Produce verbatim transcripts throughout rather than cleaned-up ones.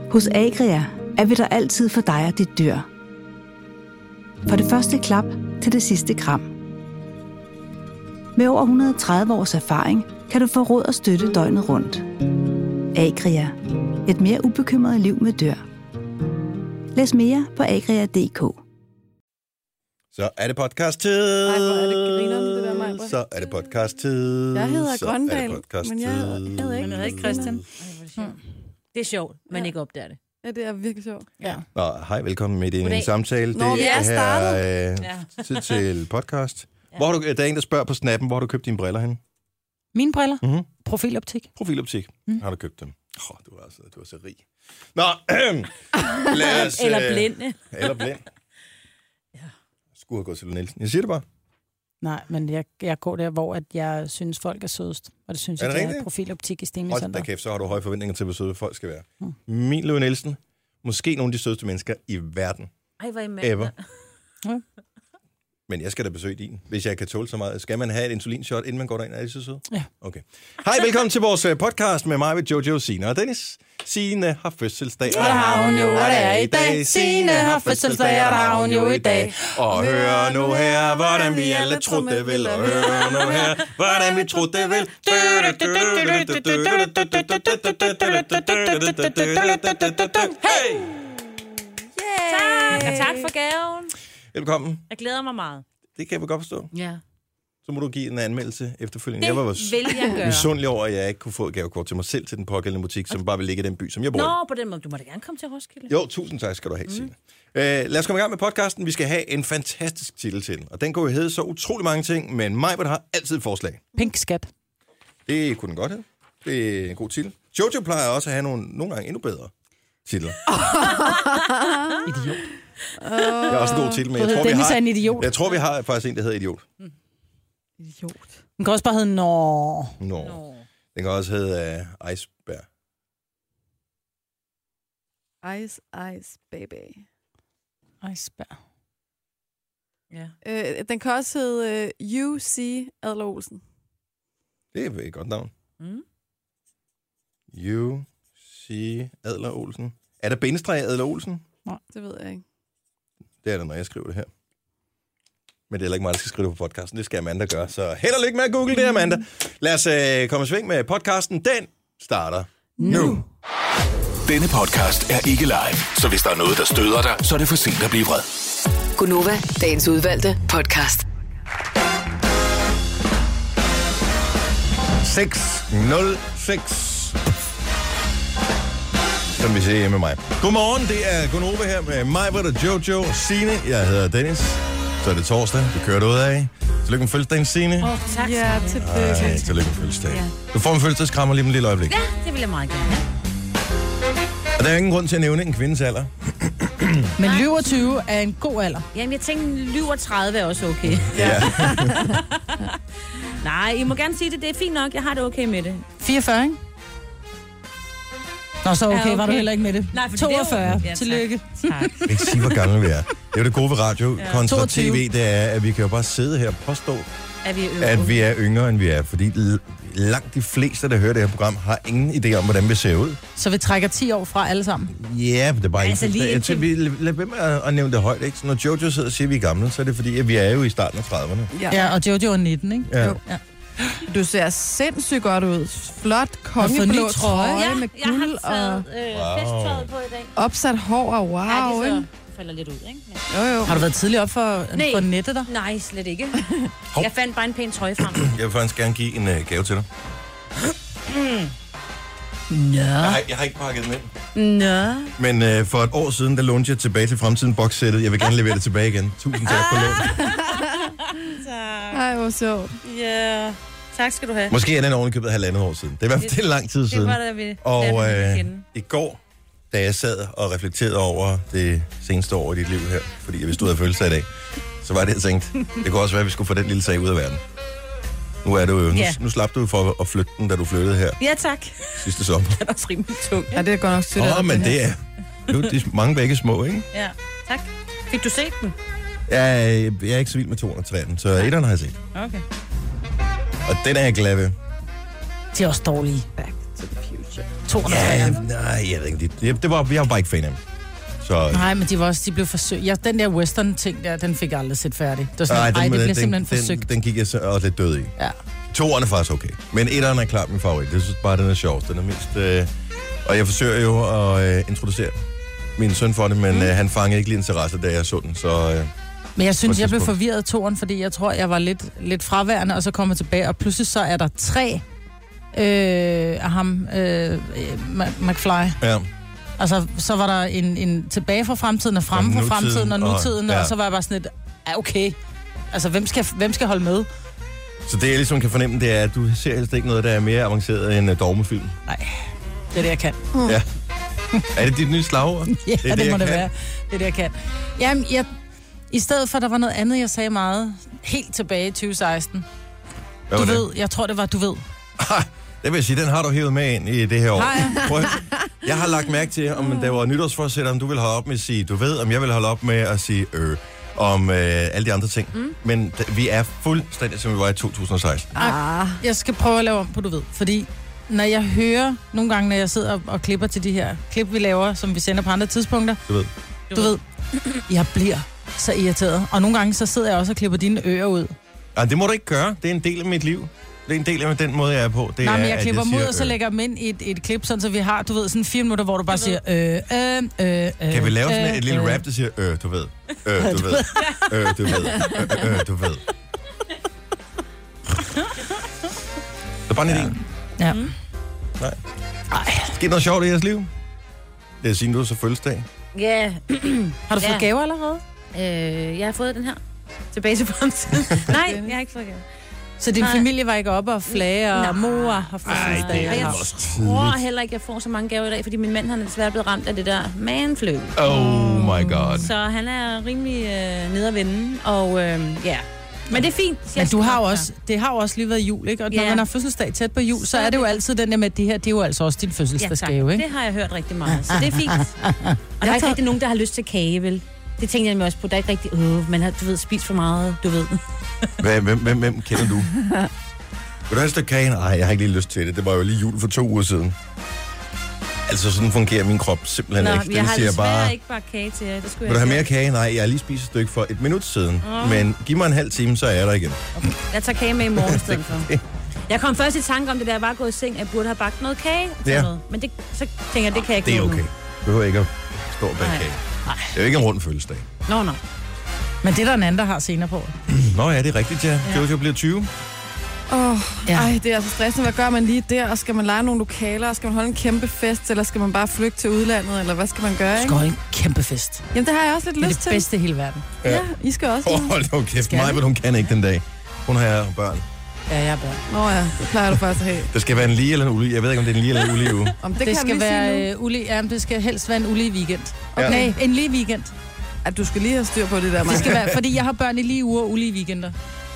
Hos Agria er vi der altid for dig og dit dyr. For det første klap til det sidste kram. Med over et hundrede og tredive års erfaring kan du få råd og støtte døgnet rundt. Agria. Et mere ubekymret liv med dyr. Læs mere på agria punktum d k. Så er det podcast-tid. Ej, hvor er det grineren, det der, Maja. Så er det podcast-tid. Jeg hedder Så Grøndal, er det podcast-tid. men jeg hedder ikke. Men jeg hedder ikke Christian. Hmm. Det er sjovt, man Ja. ikke opdager det. Ja, det er virkelig sjovt. Ja. Nå, hej, velkommen midt i en Goddag. samtale. Nå, vi er her startet. øh, Ja. tid til podcast. Ja. Hvor har du, der er en, der spørger på snappen, hvor har du købt dine briller hen? Mine briller? Mm-hmm. Profiloptik. Profiloptik. Mm. Har du købt dem? Åh, oh, du er altså, du er så rig. Nå, øh, lad os... Eller øh, blinde. Eller blind. Ja. Skulle have gået til Nielsen. Jeg siger det bare. Nej, men jeg, jeg går der, hvor at jeg synes, folk er sødest. Og det synes Er jeg, det det er rigtigt? profiloptik i Hold Stenløscenter. da kæft, så har du høje forventninger til, hvor søde folk skal være. Mm. Min Louis Nielsen, måske nogle af de sødeste mennesker i verden. Ej, hvor er I med? Ever. Ja. Men jeg skal da besøge din, hvis jeg kan tåle så meget. Skal man have et insulinshot, inden man går derind? Er det så sødt? Ja. Okay. Hej, velkommen til vores podcast med mig, med Jojo, Signe og Dennis. Signe har fødselsdag, og det har hun jo, og det er i dag. Signe har fødselsdag, og det har hun jo i dag. Og hør nu her, hvordan vi alle troede det vil. Og hør nu her, hvordan vi troede det vil. Hey! Tak, og tak for gaven. Velkommen. Jeg glæder mig meget. Det kan jeg godt forstå. Ja. Så må du give en anmeldelse efterfølgende. Det Jeg var vil jeg gøre. misundelig over, at jeg ikke kunne få et gavekort til mig selv til den pågældende butik, som bare vil ligge i den by, som jeg bor i. Nå, på den måde. Du må da gerne komme til Roskilde. Jo, tusind tak skal du have, mm. Signe. Uh, lad os komme i gang med podcasten. Vi skal have en fantastisk titel til den, og den går jo hedde så utrolig mange ting, men Majbert har altid et forslag. Pink skat. Det kunne den godt have. Det er en god titel. Jojo plejer også at have nogle, nogle gange endnu bedre titler. Idiot. Det er også en god titel, men jeg tror, vi Dennis er en har, idiot. jeg tror, vi har faktisk en, der hedder Idiot. Idiot. Den kan også bare hedde Nå. Nå. Nå. Den kan også hedde uh, Iceberg. Ice, ice, baby. Iceberg. Ja. Øh, den kan også hedde uh, U C Adler Olsen. Det er et godt navn. Mm. U C Adler Olsen. Er der bindestreg Adler Olsen? Det ved jeg ikke. Det er det, når jeg skriver det her. Men det er heller ikke mig, der skal skrive det på podcasten. Det skal Amanda gøre. Så held og lykke med at google det, Amanda. Lad os øh, komme i sving med podcasten. Den starter nu. nu. Denne podcast er ikke live, så hvis der er noget, der støder dig, så er det for sent at blive vred. Gunova, dagens udvalgte podcast. seks nul seks. Som vi ser med mig. Godmorgen, det er Gunova her med mig, hvor der Jojo og Signe. Jeg hedder Dennis. Så er det torsdag. Vi kører det ud af. Tillykke med fødselsdagen, Signe. Åh, oh, tak. Ja, til Ej, det. tillykke med fødselsdagen. Ja. Du får en fødselsdagskrammer lige om et lille øjeblik. Ja, det vil jeg meget gerne. Og der er ingen grund til at nævne en kvindes alder. Men syvogtyve er en god alder. Jamen, jeg tænkte, syvogtredive er også okay. Ja. Nej, I må gerne sige det. Det er fint nok. Jeg har det okay med det. fireogfyrre, ikke? Nå, så okay, Ja, okay. var du heller ikke med det. Nej, for det er jo- toogfyrre. Ja, tak. Tillykke. Tak. Ikke sige, hvor gamle vi er. Det er jo det gode ved radio Ja. kontra toogtyve. tv, det er, at vi kan jo bare sidde her og påstå, Er vi øvrigt? at vi er yngre, end vi er. Fordi l- langt de fleste, der hører det her program, har ingen idé om, hvordan vi ser ud. Så vi trækker ti år fra alle sammen. Ja, men det er bare Altså, ikke... lige Jeg indtil- tænker, vi lad være med at, at nævne det højt, ikke? Så når Jojo sidder og siger, at vi er gamle, så er det fordi, at vi er jo i starten af trediverne. Ja. Ja, og Jojo er nitten, ikke? Ja. Jo. Ja. Du ser sindssygt godt ud. Flot fået kongeblå ny trøje, trøje. Ja, med jeg guld har taget og øh, Wow. festtøjet på i dag. opsat hår og wow, Ja, det ikke? så falder lidt ud, ikke? Men... Jo, jo. Har du været tidligt op for, Nej. for nettet der? Nej, slet ikke. Hov. Jeg fandt bare en pæn trøje frem. Jeg vil faktisk gerne give en uh, gave til dig. Nå. Jeg har, jeg har ikke pakket den ind. Nå. Men uh, for et år siden, der lånte jeg tilbage til fremtiden boxsættet. Jeg vil gerne levere det tilbage igen. Tusind tak for lån. Tak. Ej, hvor sjovt. Ja. Tak skal du have. Måske er den ovenikøbet halvandet år siden. Det er i hvert fald det er lang tid Det siden. var da vi Og lærte øh, igen. i går, da jeg sad og reflekterede over det seneste år i dit liv her, fordi vi stod og følte sig i dag, så var det, jeg tænkte, det kunne også være, at vi skulle få den lille sag ud af verden. Nu er du jo, nu, Ja. nu slap du for at flytte den, da du flyttede her Ja, tak. sidste sommer. Det er også rimelig tung. Ja, det er godt nok sødt. Åh, oh, men det er nu de er mange begge små, ikke? Ja, tak. Fik du set den? Jeg, jeg er ikke så vild med to og tre, så etteren har jeg set. Okay. Og den er jeg glad ved. De er også dårlige. Back to the future. Toren Ja, og nej, jeg ved ikke. Det, det var, jeg var bare ikke fan af dem. Så, Nej, men de var også, de blev forsøgt. Ja, den der western-ting der, den fik jeg aldrig set færdig. Det var sådan, ej, den, ej, det den, blev den, simpelthen den, forsøgt. Den gik jeg så også lidt død i. Ja. Toeren er faktisk okay. Men etteren er klart min favorit. Jeg synes bare, den er sjovest. Den er mest... Øh... Og jeg forsøger jo at øh, introducere min søn for det, men mm. øh, han fangede ikke lige interesse, da jeg så den. Så, øh, men jeg synes, jeg blev tidspunkt. forvirret af toeren, fordi jeg tror, jeg var lidt, lidt fraværende, og så kommer tilbage, og pludselig så er der tre øh, af ham, øh, McFly. Ja. Altså, så var der en, en tilbage fra fremtiden, og fremme fra fremtiden, og nutiden, og, ja. og så var jeg bare sådan lidt, ja, okay. Altså, hvem skal, hvem skal holde med? Så det, jeg ligesom kan fornemme, det er, at du ser helst ikke noget, der er mere avanceret end uh, dogmefilm. Nej, det er det, jeg kan. Mm. Ja. Er det dit nye slagord? Ja, det, er det, det må jeg det kan. være. Det er det, jeg kan. Jamen, jeg, i stedet for, der var noget andet, jeg sagde meget, helt tilbage i tyve seksten. Hvad Du var ved, jeg tror, det var, du ved. Ah, det vil jeg sige, den har du hævet med ind i det her år. Har jeg? Prøv at- jeg har lagt mærke til, om der var nytårsforsæt, om du vil holde op med at sige, du ved, om jeg vil holde op med at sige, øh, om øh, alle de andre ting. Mm. Men d- vi er fuldstændig, som vi var i to tusind og seksten. Ah. Jeg skal prøve at lave om på, du ved. Fordi når jeg hører, nogle gange, når jeg sidder og, og klipper til de her klip, vi laver, som vi sender på andre tidspunkter, Du ved. du ved, jeg bliver så irriteret. Og nogle gange, så sidder jeg også og klipper dine ører ud. Ah, det må du ikke gøre. Det er en del af mit liv. Det er en del af den måde, jeg er på. Det Nej, er, men jeg at klipper dem ud, siger, og så øh. lægger dem ind i et, et klip, sådan så vi har, du ved, sådan fire minutter, hvor du bare siger, øh, øh, øh, øh, Kan vi lave sådan øh, et lille øh. rap, der siger, øh, du ved, øh, du ved, øh, du ved, øh, øh, du ved. Det er bare en idé. Ja. Nej. Sker noget sjovt i jeres liv? Det er siden du er så fødselsdag. Ja. Har du fået Ja. gaver allerede? Øh, jeg har fået den her. Tilbage til fremtiden. Nej, jeg har ikke fået gave. Så din Nej. familie var ikke oppe og flage, og Nej. mor har fødselsdag. det er Og jeg også tror tidligt. heller ikke, jeg får så mange gaver i dag, fordi min mand han er desværre blevet ramt af det der manflu. Oh my god. Så han er rimelig øh, nede at vende, og øh, ja. Men det er fint. Men du har jo også, det har jo også lige været jul, ikke? Og når Ja. man har fødselsdag tæt på jul, så er det jo altid den der med, at det her, det er jo altså også din fødselsdagsgave, ikke? Det har jeg hørt rigtig meget, så det er fint. Og der er ikke rigtig nogen, der har lyst til kage, vel? Det tænkte jeg nemlig også på. Der er ikke rigtig, øh, man har, du ved, spist for meget, du ved. Hvem, hvem, hvem, hvem kender du? Vil du have et stykke kage? Nej, jeg har ikke lige lyst til det. Det var jo lige jul for to uger siden. Altså, sådan fungerer min krop simpelthen Nå, ikke. jeg Den har siger desværre bare, ikke bare kage til jer. Det skulle vil du jeg have mere sige. kage? Nej, jeg har lige spist et stykke for et minut siden. Åh. Men giv mig en halv time, så er jeg der igen. Jeg tager kage med i morgen i stedet for. Jeg kom først i tanke om det, da jeg var gået i seng, at jeg burde have bagt noget kage. Til Ja. noget. Men det, så tænker jeg, det kan jeg ikke Det er nå okay. nu. Du behøver ikke at stå og bage Nej. kage. Det er jo ikke en rund fødselsdag. Nå, nå. Men det er der en anden, der har senere på. Nå ja, det er rigtigt, ja. Jojo bliver tyve. Åh, oh, Ja. ej, det er altså stressende. Hvad gør man lige der? Og skal man lege nogle lokaler? Og skal man holde en kæmpe fest? Eller skal man bare flygte til udlandet? Eller hvad skal man gøre, Du ikke? skal holde en kæmpe fest. Jamen, det har jeg også lidt Det er lyst det til. bedste i hele verden. Ja, I skal også. Åh, hold nu kæft. Skal Mig, vi? men hun kan ikke den dag. Hun har børn. Ja, jeg er børn. Nå ja, det plejer du faktisk at have. Det skal være en lige eller en ulige. Jeg ved ikke, om det er en lige eller en ulige uge. Om det, Det, kan det vi skal lige sige nu. være øh, ulige, ja, det skal helst være en ulige weekend. Ja. Okay, en lige weekend. At du skal lige have styr på det der, Det skal Maja. være, fordi jeg har børn i lige uger og ulige weekender.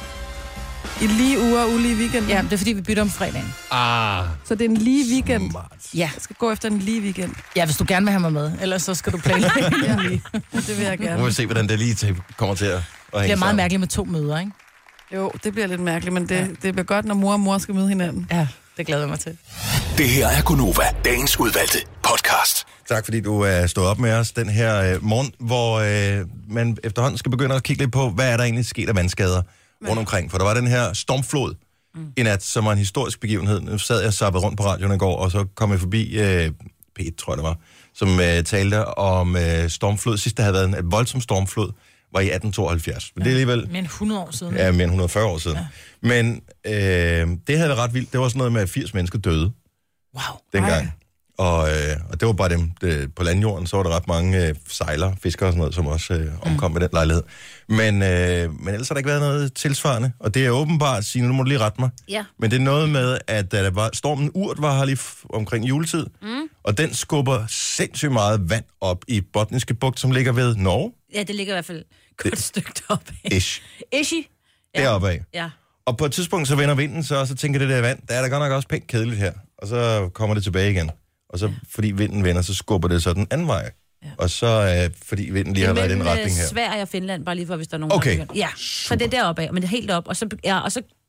I lige uger, ulige weekend. Ja, det er fordi, vi bytter om fredagen. Ah, Så det er en lige weekend. smart. Ja. Jeg skal gå efter en lige weekend. Ja, hvis du gerne vil have mig med. Ellers så skal du planlægge. Ja, det vil jeg Nu må gerne. vi se, hvordan det lige til- kommer til at, at hænge Det bliver meget sammen. mærkeligt med to møder, ikke? Jo, det bliver lidt mærkeligt, men det, det bliver godt, når mor og mor skal møde hinanden. Ja, det glæder jeg mig til. Det her er Gonova, dagens udvalgte podcast. Tak fordi du er stået op med os den her øh, morgen, hvor øh, man efterhånden skal begynde at kigge lidt på, hvad er der egentlig sket af vandskader rundt omkring. For der var den her stormflod mm. i nat, som var en historisk begivenhed. Nu sad jeg og zappede rundt på radioen i går, og så kom jeg forbi øh, P et, tror jeg det var, som øh, talte om øh, stormflod. Sidst der havde været en et voldsom stormflod, var i atten tooghalvfjerds. Men det er alligevel Men hundrede år siden. ja, mere end et hundrede og fyrre år siden. Ja. Men øh, det havde været ret vildt. Det var sådan noget med, at firs mennesker døde Wow. dengang. Og, øh, og det var bare dem. Det, på landjorden, så var der ret mange øh, sejlere, fiskere og sådan noget, som også øh, omkom mm. med den lejlighed. Men, øh, men ellers har der ikke været noget tilsvarende. Og det er åbenbart, Signe, nu må du lige rette mig. Ja. Men det er noget med, at da der var, stormen Urt var her lige f- omkring juletid. Mm. Og den skubber sindssygt meget vand op i Botniske Bugt, som ligger ved Norge. Ja, det ligger i hvert fald et godt stykke deroppe. Ish. Ishi. Ja. Deroppe af. Ja. Og på et tidspunkt, så vender vinden, så, så tænker det der vand, der er der godt nok også pænt kedeligt her. Og så kommer det tilbage igen. Og så, ja. fordi vinden vender, så skubber det så den anden vej. Ja. Og så, øh, fordi vinden lige har været i den retning her. Sverige og Finland, bare lige for, hvis der er nogen, Okay. der begynder. Ja, så det er deroppe af, men det er helt op, og så, ja, og så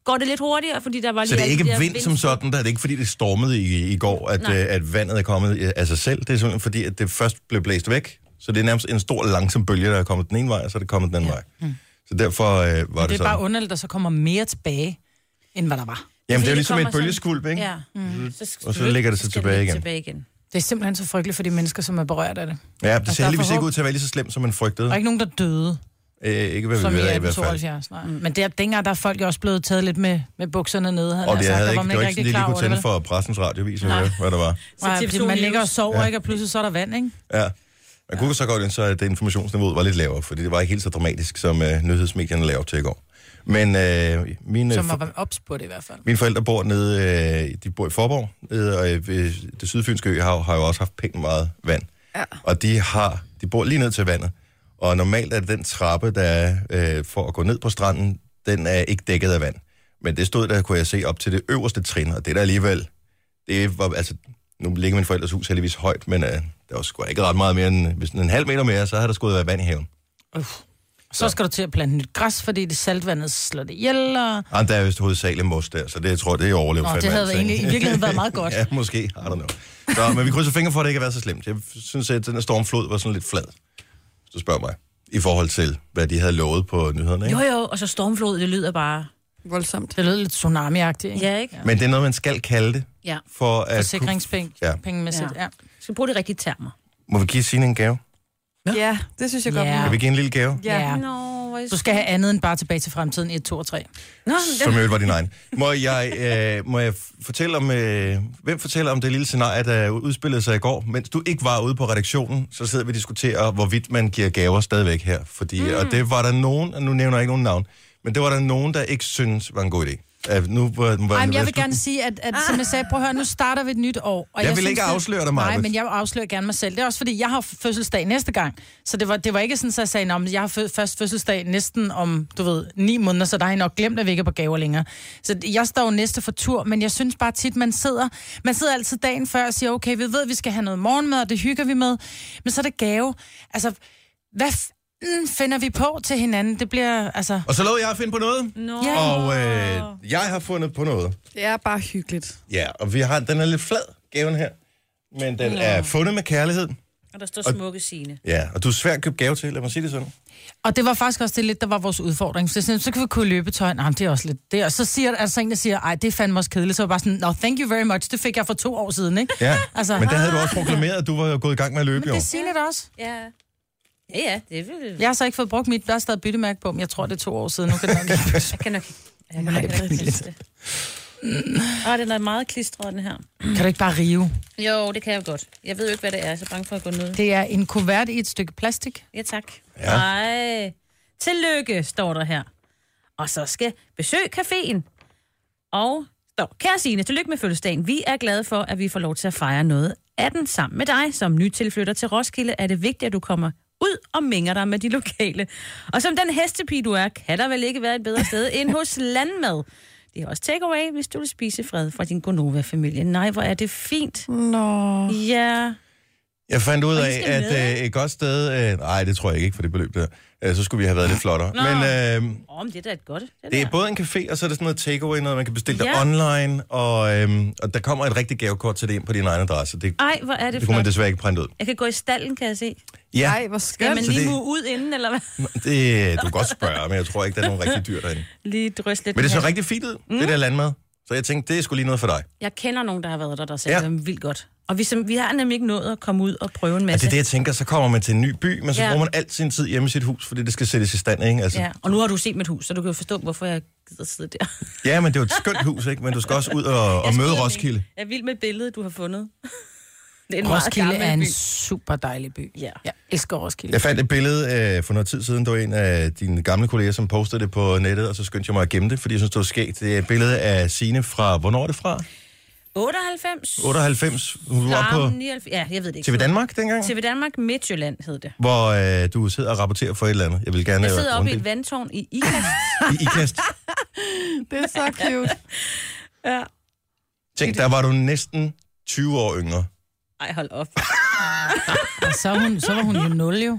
går det lidt hurtigere, fordi der var lige... Så det er ikke de vind som sådan, der er det ikke, fordi det stormede i, i går, at, øh, at vandet er kommet af sig selv. Det er simpelthen fordi, at det først blev blæst væk. Så det er nærmest en stor, langsom bølge, der er kommet den ene vej, og så er det kommet den anden ja. vej. Mm. Så derfor øh, var det, det det er bare underligt, der så kommer mere tilbage, end hvad der var. Jamen, det er jo det ligesom et kommer bølgeskvulp, ikke? Ja. Mm. Og så ligger det så tilbage igen. tilbage igen. Det er simpelthen så frygteligt for de mennesker, som er berørt af det. Ja, det Og ser der er heldigvis ikke forhåb- ud til at være lige så slemt, som man frygtede. Der er ikke nogen, der døde, Øh, ikke hvad vi som i ved af i atten hvert fald. tooghalvfjerds. Nej. Men der, dengang der er folk jo også blevet taget lidt med, med bukserne nede. Og det, sagt, havde der ikke, var man det var ikke sådan, rigtig de lige klar kunne over tænde det. for pressens radiovis og høre, hvad der var. Nej, T V to fordi man ligger og News. sover, Ja. ikke? Og pludselig så er der vand, ikke? Ja. Man kunne så godt ønske, at det informationsniveauet var lidt lavere, fordi det var ikke helt så dramatisk, som øh, nyhedsmedierne lavede til i går. Men øh, mine, Som for, var ops på det i hvert fald. mine forældre bor nede, øh, de bor i Forborg, nede, og øh, det sydfynske øhav har jo også haft pænt meget vand. Ja. Og de har, de bor lige ned til vandet. Og normalt er den trappe, der er øh, for at gå ned på stranden, den er ikke dækket af vand. Men det stod der, kunne jeg se, op til det øverste trin, og det er der alligevel, det var, altså, nu ligger min forældres hus heldigvis højt, men øh, der var sgu ikke ret meget mere end, hvis en halv meter mere, så havde der sgu været vand i haven. Uff. Så skal du til at plante nyt græs, fordi det saltvandet slår det ihjel. Og... Og der er vist hovedsageligt mos der, så det jeg tror det er overlevet. Nå, det havde egentlig i virkeligheden været meget godt. Ja, måske. I don't know. Så, men vi krydser fingre for, at det ikke har været så slemt. Jeg synes, at den her stormflod var sådan lidt flad, hvis du spørger mig, i forhold til, hvad de havde lovet på nyhederne. Ikke? Jo, jo, og så stormflod, det lyder bare... Voldsomt. Det lød lidt tsunami-agtigt, ikke? Ja, ikke? Men det er noget, man skal kalde det. Ja. For at Forsikringspenge, Ja. pengemæssigt, ja. ja. Skal bruge de rigtige termer. Må vi give Signe en gave? Ja, det synes jeg godt. Ja. Kan vi give en lille gave? Ja. Ja. Nå, hvor er Du skal have andet end bare tilbage til fremtiden et, to og tre. Nå, Som jo var din egen. Må jeg, øh, må jeg fortælle om, øh, hvem fortæller om det lille scenarie, der udspillede sig i går? Mens du ikke var ude på redaktionen, så sidder vi og diskuterer, hvorvidt man giver gaver stadigvæk her. Fordi, mm. Og det var der nogen, og nu nævner jeg ikke nogen navn, men det var der nogen, der ikke synes var en god idé. Uh, nu, var, var Ej, men jeg vil gerne sige, at, at som jeg sagde, prøv at høre, nu starter vi et nyt år. Og Jeg vil synes, ikke det- afsløre dig, Maja. Nej, men jeg afslører gerne mig selv. Det er også fordi, jeg har fødselsdag næste gang. Så det var, det var ikke sådan, at jeg sagde, at jeg har fø- først fødselsdag næsten om, du ved, ni måneder, så der har I nok glemt, at vi ikke er på gaver længere. Så jeg står jo næste for tur, men jeg synes bare tit, man sidder, man sidder altid dagen før og siger, okay, vi ved, at vi skal have noget morgenmad, og det hygger vi med. Men så er det gave. Altså, hvad f- finder vi på til hinanden? Det bliver, altså... Og så lovede jeg at finde på noget. Nå. Ja. Og øh, jeg har fundet på noget. Det er bare hyggeligt. Ja, og vi har, den er lidt flad, gaven her. Men den er fundet med kærlighed. Og der står smukke Signe. Ja, og du er svær at købe gave til, lad mig sige det sådan. Og det var faktisk også det lidt, der var vores udfordring. Så, sådan, så kan vi kunne løbetøj. Nej, det er også lidt det. Og så siger der altså en, der siger, ej, det er fandme også kedeligt. Så var jeg bare sådan, no, thank you very much. Det fik jeg for to år siden, ikke? Ja, Altså, men der havde du også proklameret, at du var gået i gang med at løbe i men år. det siger det også. Ja. Ja, ja, det vil... Jeg har så ikke fået brugt mit, der er stadig byttemærke på, men jeg tror, det er to år siden. Nu kan det nok ikke. Jeg kan nok... Jeg kan nok ikke det. Åh, den er meget klistret, den her. Kan du ikke bare rive? Jo, det kan jeg godt. Jeg ved jo ikke, hvad det er. Jeg er så bange for at gå ned. Det er en kuvert i et stykke plastik. Ja, tak. Ja. Nej. Tillykke, står der her. Og så skal besøg caféen. Og står, kære Signe, tillykke med fødselsdagen. Vi er glade for, at vi får lov til at fejre noget af den sammen med dig. Som nytilflytter til Roskilde er det vigtigt, at du kommer ud og minger dig med de lokale. Og som den hestepige du er, kan der vel ikke være et bedre sted end hos Landmad. Det er også takeaway, hvis du vil spise fred fra din Gonova-familie. Nej, hvor er det fint. Nå. Ja. Jeg fandt ud Og I af, skal med, at øh, et godt sted... Øh, nej, det tror jeg ikke for det beløb der. Øh, så skulle vi have været lidt flottere. Nå. Men øh, Åh, men det er da et godt. Det, det er der. både en café, og så er det sådan noget takeaway, noget man kan bestille Ja. ja. online. Og, øh, og der kommer et rigtigt gavekort til det ind på din egen adresse. Det, Ej, hvor er det, det kunne man flot. desværre ikke printe ud. Jeg kan gå i stallen, kan jeg se. Ja, Ej, hvor Skal man skønt. Så lige det- mue ud inden, eller hvad? det, du kan godt spørge, men jeg tror ikke, der er nogen rigtig dyr derinde. Lige drysse lidt. Men det så med- rigtig fint ud, mm. det der landmad. Så jeg tænkte, det er sgu lige noget for dig. Jeg kender nogen, der har været der, der sagde, Ja. ja. det er vildt godt. Og vi, som, vi har nemlig ikke nået at komme ud og prøve en Altså masse. det er det, jeg tænker, så kommer man til en ny by, men så Ja. bruger man alt sin tid hjemme i sit hus, fordi det skal sættes i stand, ikke? Altså, Ja, og nu har du set mit hus, så du kan jo forstå, hvorfor jeg gider sidde der. ja, men det er jo et skønt hus, ikke? Men du skal også ud og, og Jeg møde skyder Roskilde. Jeg er vild med billedet, du har fundet. Det er en Roskilde meget er en by. super dejlig by. Ja. Jeg elsker Roskilde. Jeg fandt et billede øh, for noget tid siden, der var en af dine gamle kolleger, som postede det på nettet, og så skyndte jeg mig at gemme det, fordi jeg synes, det var skægt. Det er et billede af Signe fra, hvornår er det fra? otteoghalvfems. otteoghalvfems. Hun var på Larmen, nioghalvfems. Ja, jeg ved det ikke. T V Danmark dengang, T V Danmark Midtjylland hed det. hvor øh, du sidder og rapporterer for et eller andet. Jeg vil gerne Jeg sidder være oppe i grundig. et vandtårn i Ikast. I ikast. Det er så cute. Ja. Tænk, der var du næsten tyve år yngre. Ej, hold op. Og så, er hun, så var hun jo nul, jo.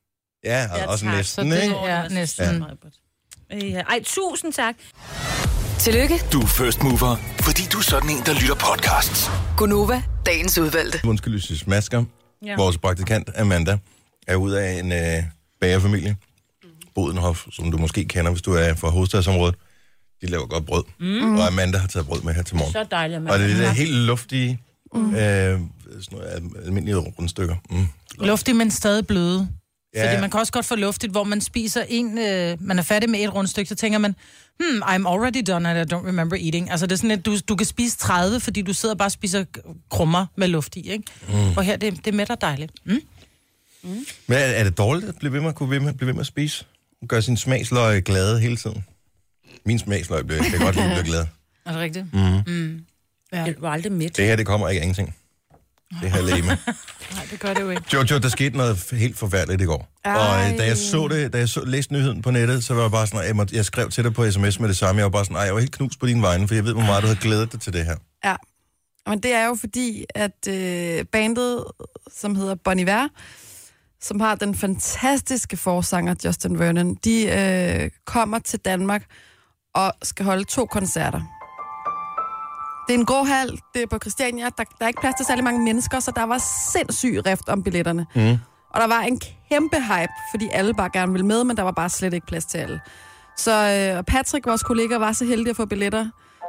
Ja, og Ja, også tak. Så næsten, det ikke? er næsten. Ja. Ej, tusind tak. Tillykke, Du er first mover, fordi du er sådan en, der lytter podcasts. Gunova, dagens udvalgte. Undskyld, Lysis Masker. Ja. Vores praktikant Amanda er ud af en øh, bagerfamilie. Bodenhof, som du måske kender, hvis du er fra hovedstadsområdet. De laver godt brød. Mm. Og Amanda har taget brød med her til morgen. Så dejligt, mand. Og det er det der helt luftige, mm. øh, sådan noget almindelige rundstykker. Mm. Luftig, men stadig bløde. Ja. Fordi man kan også godt få luftigt, hvor man spiser en, øh, man er færdig med et rundstykke, så tænker man, hmm, I'm already done and I don't remember eating. Altså det er sådan, at du, du kan spise tredive, fordi du sidder og bare spiser krummer med luft i, ikke? Mm. Og her, det, det er mæt og dejligt. Mm? Mm. Men er, er det dårligt at blive ved med at, kunne ved med, blive ved med at spise? Gøre sin smagsløg glade hele tiden? Min smagsløg bliver jeg kan godt lide at blive glad. Er det rigtigt? Mm. Mm. Ja. Det var aldrig midt. Det her, det kommer ikke af ingenting. Det her læge med. Nej, det gør det jo ikke. Jojo, der skete noget helt forfærdeligt i går. Ej. Og øh, da jeg så det, da jeg så, læste nyheden på nettet, så var jeg bare sådan, jeg, måtte, jeg skrev til dig på sms med det samme. Jeg var bare sådan, jeg var helt knust på dine vegne, for jeg ved, hvor meget du havde glædet dig til det her. Ja, men det er jo fordi, at øh, bandet, som hedder Bon Iver, som har den fantastiske forsanger Justin Vernon, de øh, kommer til Danmark og skal holde to koncerter. Det er en grå hal, det er på Christiania, der, der er ikke plads til særlig mange mennesker, så der var sindssyg rift om billetterne. Mm. Og der var en kæmpe hype, fordi alle bare gerne ville med, men der var bare slet ikke plads til alle. Så øh, Patrick, vores kollega, var så heldig at få billetter.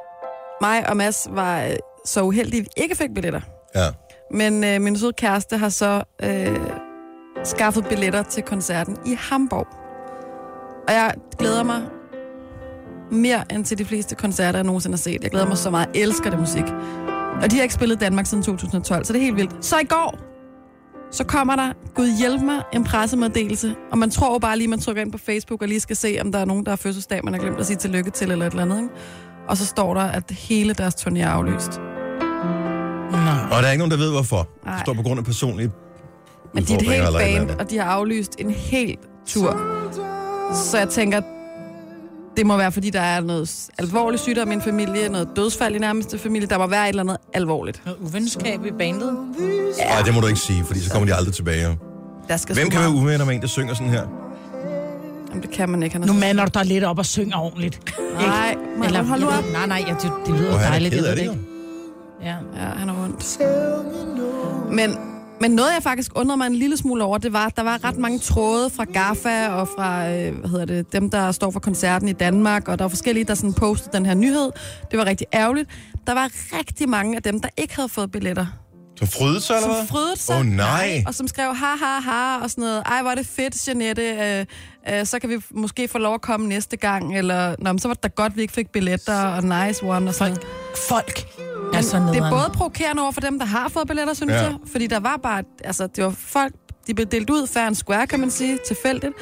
Mig og Mads var øh, så uheldige, at vi ikke fik billetter. Ja. Men øh, min søde kæreste har så øh, skaffet billetter til koncerten i Hamburg. Og jeg glæder mig mere end til de fleste koncerter, jeg nogensinde har set. Jeg glæder mig så meget. Jeg elsker det musik. Og de har ikke spillet i Danmark siden to tusind og tolv, så det er helt vildt. Så i går, så kommer der, Gud hjælp mig, en pressemeddelelse. Og man tror jo bare lige, man trykker ind på Facebook og lige skal se, om der er nogen, der har fødselsdag, man har glemt at sige tillykke til eller et eller andet. Ikke? Og så står der, at hele deres turné er aflyst. Nej. Og der er ikke nogen, der ved, hvorfor. Nej. Det står på grund af personlige Men de er et udfordringer helt eller et eller band, andet. og de har aflyst en hel tur. Så jeg tænker, det må være, fordi der er noget alvorligt sygdom i min familie, noget dødsfald i nærmeste familie. Der må være et eller andet alvorligt. Noget uvenskab i bandet. Nej, ja. Det må du ikke sige, fordi så kommer de aldrig tilbage. Der skal Hvem sgu kan være meget- uvenner med en, der synger sådan her? Jamen, det kan man ikke. Han er Nu så- mander du dig lidt op og synger ordentligt. Nej, man, Eller, hold nu jeg op. ved- nej, nej, jeg, det, det lyder Og han er dejligt. ked jeg af ved det, ikke. Ja. Ja, han er ondt. Men, men noget, jeg faktisk undrede mig en lille smule over, det var, at der var ret mange tråde fra GAFA og fra, øh, hvad hedder det, dem, der står for koncerten i Danmark, og der var forskellige, der sådan postede den her nyhed. Det var rigtig ærgerligt. Der var rigtig mange af dem, der ikke havde fået billetter. Som frydede sig, eller Som hvad? frydede sig. Åh, oh, nej. Og som skrev, ha, ha, ha, og sådan noget. Ej, hvor er det fedt, Jeanette. Øh, øh, så kan vi måske få lov at komme næste gang. Eller, nå, men så var det da godt, vi ikke fik billetter, og nice one, og sådan Folk, noget. folk er Men så det nederen. er både provokerende over for dem, der har fået billetter, synes Ja. jeg. Fordi der var bare, altså, det var folk, de blev delt ud fair and square, kan man sige, tilfældigt.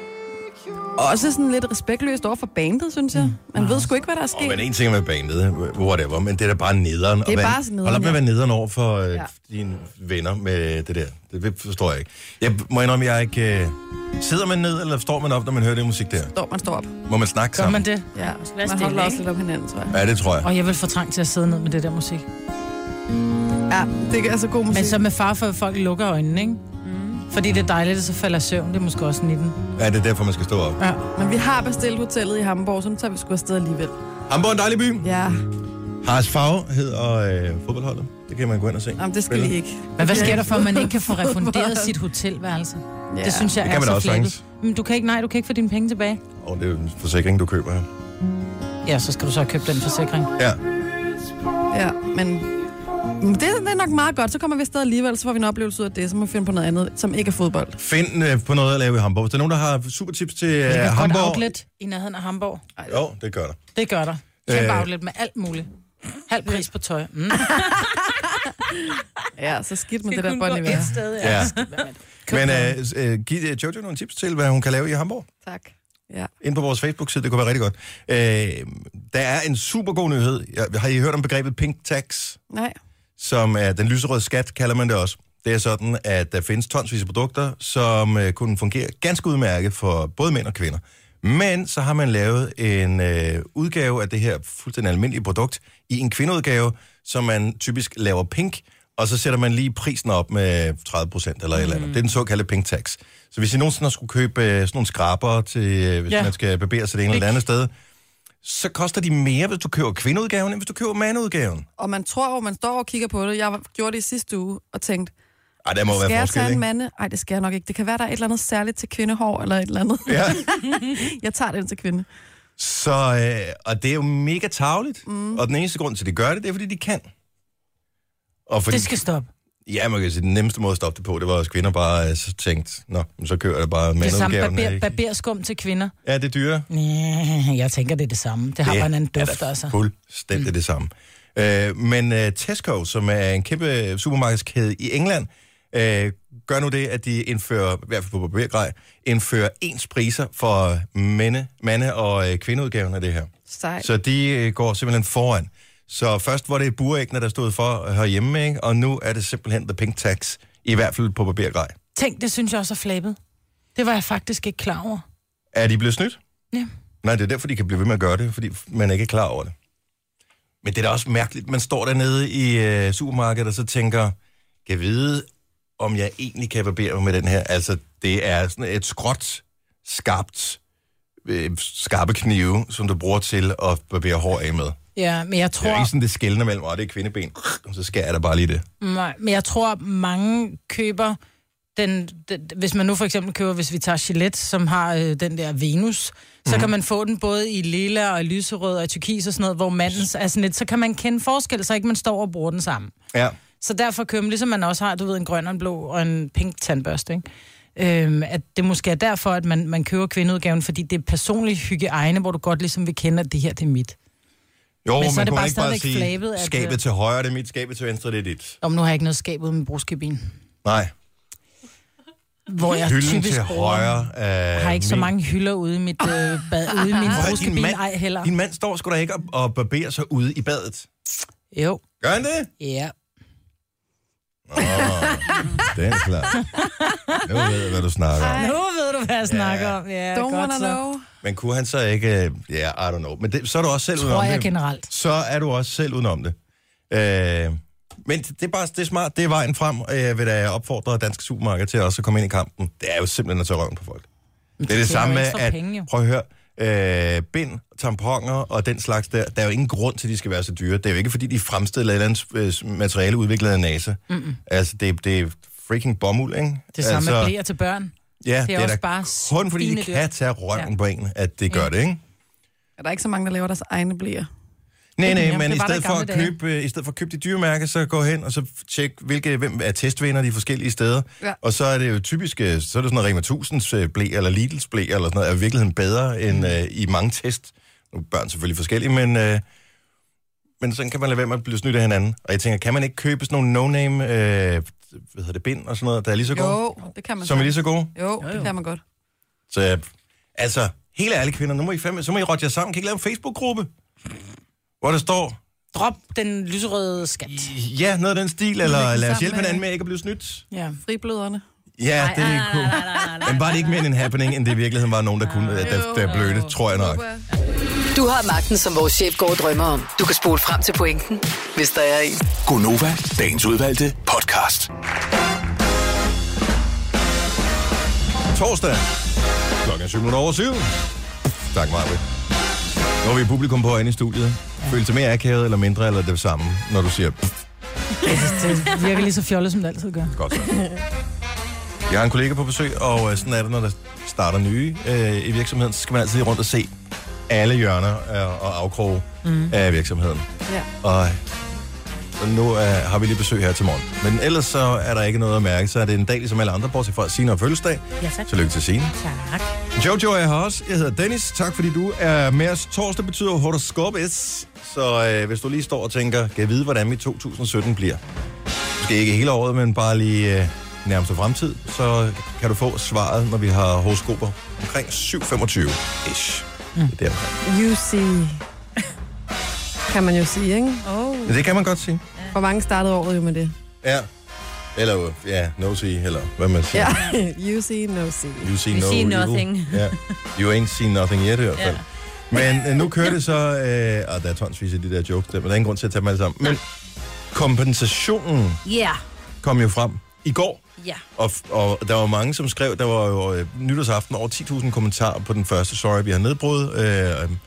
Og også sådan lidt respektløst over for bandet, synes jeg. Man ved sgu ikke, hvad der er Oh, sket. men en ting er med bandet, whatever, men det er da bare nederen. Det er Og bare sådan nederen, Hold op med at ja. være nederen over for øh, Ja. dine venner med det der. Det forstår jeg ikke. Jeg må indrømme, jeg ikke... Øh, sidder man ned, eller står man op, når man hører det musik der? Står, man står op. Må man snakke Gør sammen? man det? Ja, være man stille, holder også ikke? lidt om hinanden, tror jeg. Ja, det tror jeg. Og jeg vil få trang til at sidde ned med det der musik. Ja, det er altså god musik. Men så med far for, at folk lukker øjnene, ikke? Fordi det er dejligt, at så falder søvn. Det er måske også nitten. Ja, det er derfor, man skal stå op. Ja. Men vi har bestilt hotellet i Hamburg, så nu tager vi sgu afsted alligevel. Hamburg er en dejlig by. Ja, Haras Favre hedder øh, fodboldholdet. Det kan man gå ind og se. jamen, det skal vi ikke. Men hvad sker der for, at man ikke kan få refunderet sit hotelværelse? Ja. Det synes jeg Det er kan man så også flabet. sagtens. Men du kan ikke, nej, du kan ikke få dine penge tilbage. Og det er jo en forsikring, du køber her. Ja, så skal du så have købt den forsikring. Ja. Ja, men men det, det er nok meget godt. Så kommer vi afsted alligevel, så får vi en oplevelse ud af det. Så må vi finde på noget andet, som ikke er fodbold. Find øh, på noget at lave i Hamburg. Hvis der er nogen, der har super tips til øh, Det er godt Hamburg. outlet i nærheden af Hamburg. Jo, det gør der. Det gør der. Kæmpe Øh. outlet med alt muligt. Halv pris på tøj. Mm. Ja, så skidt med Det det der kunne gå bånd i et sted, ja. Ja. Køb Men noget. øh, øh, giv øh, Jojo nogle tips til, hvad hun kan lave i Hamburg. Tak. Ja. Ind på vores Facebook-side, det kunne være rigtig godt. Øh, der er en super god nyhed. Jeg, har I hørt om begrebet pink tax, Nej. som er den lyserøde skat, kalder man det også. Det er sådan, at der findes tonsvis af produkter, som øh, kunne fungere ganske udmærket for både mænd og kvinder. Men så har man lavet en øh, udgave af det her fuldstændig almindelige produkt i en kvindeudgave, som man typisk laver pink, og så sætter man lige prisen op med tredive procent eller et eller andet. Det er den såkaldte pink tax. Så hvis I nogensinde skulle købe øh, sådan nogle skraber til, øh, hvis Ja. man skal barbere sig det ene eller det andet sted, så koster de mere, hvis du køber kvindeudgaven, end hvis du køber mandeudgaven. Og man tror jo, man står og kigger på det. Jeg gjorde det i sidste uge og tænkte, Ej, der må skal være jeg forskel, tage en ikke? mande? Nej, det skal jeg nok ikke. Det kan være, der er et eller andet særligt til kvindehår eller et eller andet. Ja. Jeg tager den til kvinde. Så, øh, og det er jo mega tarveligt. Mm. Og den eneste grund til, at de gør det, det er, fordi de kan. Og fordi, Det skal stoppe. Ja, man kan sige, den nemmeste måde at stoppe det på, det var, at kvinder bare øh, så tænkt, nå, så kører jeg bare Det er samme mandeudgaven. barber, barberskum til kvinder. Ja, det er dyre. Næh, jeg tænker, det er det samme. Det har bare en anden duft, er altså. fuldstændig mm. det samme. Øh, men uh, Tesco, som er en kæmpe supermarkedskæde i England, øh, gør nu det, at de indfører, i hvert fald på barbergrej, indfører ens priser for mænde, mande- og øh, kvindeudgaven af det her. Sejt. Så de øh, går simpelthen foran. Så først var det buræggene, der stod for herhjemme, ikke? Og nu er det simpelthen the pink tax, i hvert fald på barbergrej. Tænk, det synes jeg også er flabet. Det var jeg faktisk ikke klar over. Er de blevet snydt? Ja. Nej, det er derfor, de kan blive ved med at gøre det, fordi man ikke er klar over det. Men det er da også mærkeligt, man står dernede i øh, supermarkedet og så tænker, kan jeg vide, om jeg egentlig kan barbere mig med den her? Altså, det er sådan et skråt, skarpt, øh, skarpe knive, som du bruger til at barbere hår af med. Ja, men jeg Det er jo tror... ikke sådan, det skældner mellem, og det er kvindeben, og så skærer jeg da bare lige det. Nej, men jeg tror, mange køber den, den... Hvis man nu for eksempel køber, hvis vi tager Gillette, som har øh, den der Venus, så mm-hmm. kan man få den både i lilla og lyserød og turkis og sådan noget, hvor mandens er sådan lidt, så kan man kende forskel, så ikke man står og bruger den sammen. Ja. Så derfor køber man, ligesom man også har, du ved, en grøn og en blå og en pink tandbørste, ikke? Øhm, at det måske er derfor, at man, man køber kvindeudgaven, fordi det er personlig hygiejne, hvor du godt ligesom vil kende, at det her, det er mit. Jo, Men så man er det kunne bare ikke bare stadigvæk sige, flabet, at- skabet til højre, det er mit, skabet til venstre, det er dit. Om nu har jeg ikke noget skab ude med brugskabinen. Nej, Hvor jeg hylden typisk til bruger... højre er Jeg har ikke så min- mange hylder ude i mit øh, bad, ude i min Prøv at høre, din brugskabine, mand, ej heller. din mand står sgu da ikke og, og barberer sig ude i badet. Jo, Gør han det? ja. Åh, det er klart. Nu ved jeg, hvad du snakker om. Nu ved du, hvad jeg snakker om. Ja, Don't godt wanna så. know. Men kunne han så ikke... Ja, yeah, I don't know. Men det, så er du også selv Tror udenom jeg det. generelt. Så er du også selv udenom det. Øh, men det er bare det er smart. Det er vejen frem, og jeg vil da opfordre danske supermarkeder til også at komme ind i kampen. Det er jo simpelthen at tage røven på folk. Det er det samme med, at... Prøv at høre. Øh, bind, tamponer og den slags der, der er jo ingen grund til, at de skal være så dyre. Det er jo ikke, fordi de fremstiller et eller andet materiale udviklet af NASA. Mm-mm. Altså, det, det er freaking bomuld, ikke? Det samme altså, med blæer til børn. Ja, det er, det er det er også da bare kun fordi, de fine dyr. kan tage røven Ja. på en, at det gør Ja. det, ikke? Er der ikke så mange, der laver deres egne blæer? Nej, nej, Jamen, men det i var der stedet, i for at gamle dage. købe, øh, i stedet for at købe de dyremærker, så gå hen og så tjek, hvilke, hvem er testvinder de forskellige steder. Ja. Og så er det jo typisk, øh, så er det sådan noget Rema tusind's øh, blæ, eller Lidl's blæ, eller sådan noget, er i virkeligheden bedre end øh, i mange test. Nu er børn selvfølgelig forskellige, men, øh, men sådan kan man lade være med at blive snydt af hinanden. Og jeg tænker, kan man ikke købe sådan nogle no-name, øh, hvad hedder det, bind og sådan noget, der er lige så gode? Jo, det kan man Som er lige så gode? Jo, jo, det kan man godt. Så øh, altså, helt ærlige kvinder, nu må I fandme, så må I rotte jer sammen. Kan I ikke lave en Facebook-gruppe, hvor der står... Drop den lyserøde skat. Ja, noget af den stil, eller lad os sammen hjælpe med- hinanden med ikke at blive snydt. Ja. Fribløderne. Ja, det er cool. Men var det ikke mere end en happening, end det i virkeligheden var nogen, der kunne, der, der blødte, tror jeg nok. Du har magten, som vores chef går og drømmer om. Du kan spole frem til pointen, hvis der er en. Gonova, dagens udvalgte podcast. Torsdag, klokken er syv minutter over syv. Tak, Marve. Nu har vi publikum på inde i studiet. Føles det mere akavet eller mindre, eller det samme, når du siger... Det virker lige så fjollet, som det altid gør. Godt så. Jeg har en kollega på besøg, og øh, sådan er det, når der starter nye øh, i virksomheden, så skal man altid rundt og se alle hjørner øh, og afkroge mm. af virksomheden. Ja. Og så nu øh, har vi lige besøg her til morgen. Men ellers så er der ikke noget at mærke, så er det en dag ligesom alle andre, bortset fra Signe og fødselsdag. Ja, tak. Tillykke til Signe. Tak. Jojo er her også. Jeg hedder Dennis. Tak fordi du er med os. Torsdag betyder horoskopis. Så øh, hvis du lige står og tænker, kan jeg vide, hvordan mit to tusind sytten bliver? Måske ikke hele året, men bare lige øh, nærmeste fremtid. Så kan du få svaret, når vi har horoskoper omkring syv femogtyve-ish. Mm. Det er deromkring. You see. Kan man jo sige, ikke? Oh. Men det kan man godt sige. Hvor mange startede året jo med det? Ja. Eller, ja, no see, eller hvad man siger. Ja. You see, no see. You see, You no see evil. nothing. Ja. You ain't seen nothing yet, i hvert fald. Ja. Men øh, nu kører det så... Øh, og der er tonsvis af de der jokes der, men der er ingen grund til at tage dem alle sammen. Men kompensationen Ja. Yeah. kom jo frem i går. Ja. Og, og der var mange, som skrev, der var jo øh, nytårsaften over ti tusind kommentarer på den første Sorry, vi har nedbrud. Øh,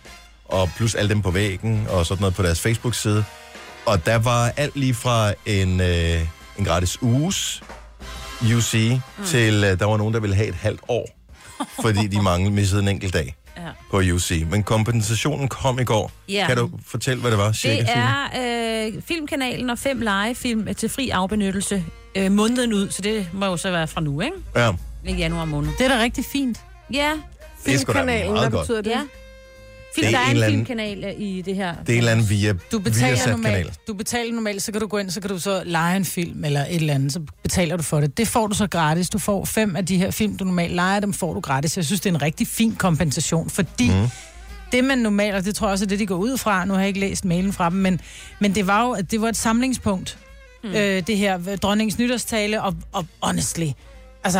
og plus alle dem på væggen, og sådan noget på deres Facebook-side. Og der var alt lige fra en, øh, en gratis uges U C, mm. til øh, der var nogen, der ville have et halvt år, fordi de manglede missede en enkelt dag ja. på U C. Men kompensationen kom i går. Yeah. Kan du fortælle, hvad det var? Cirka, det er øh, Filmkanalen og fem legefilm til fri afbenyttelse øh, måneden ud, så det må jo så være fra nu, ikke? Ja. I januar måned. Det er da rigtig fint. Ja. Filmkanalen, hvad betyder det? Ja. Film, der er en, en filmkanal i det her. Det er en eller anden via, du betaler via normalt, du betaler normalt, så kan du gå ind, så kan du så lege en film eller et eller andet, så betaler du for det. Det får du så gratis. Du får fem af de her film, du normalt leger, dem får du gratis. Jeg synes, det er en rigtig fin kompensation, fordi mm. det man normalt, og det tror jeg også er det, de går ud fra, nu har jeg ikke læst mailen fra dem, men, men det var jo, det var et samlingspunkt, mm. øh, det her dronningens nytårstale, og, og honestly, altså...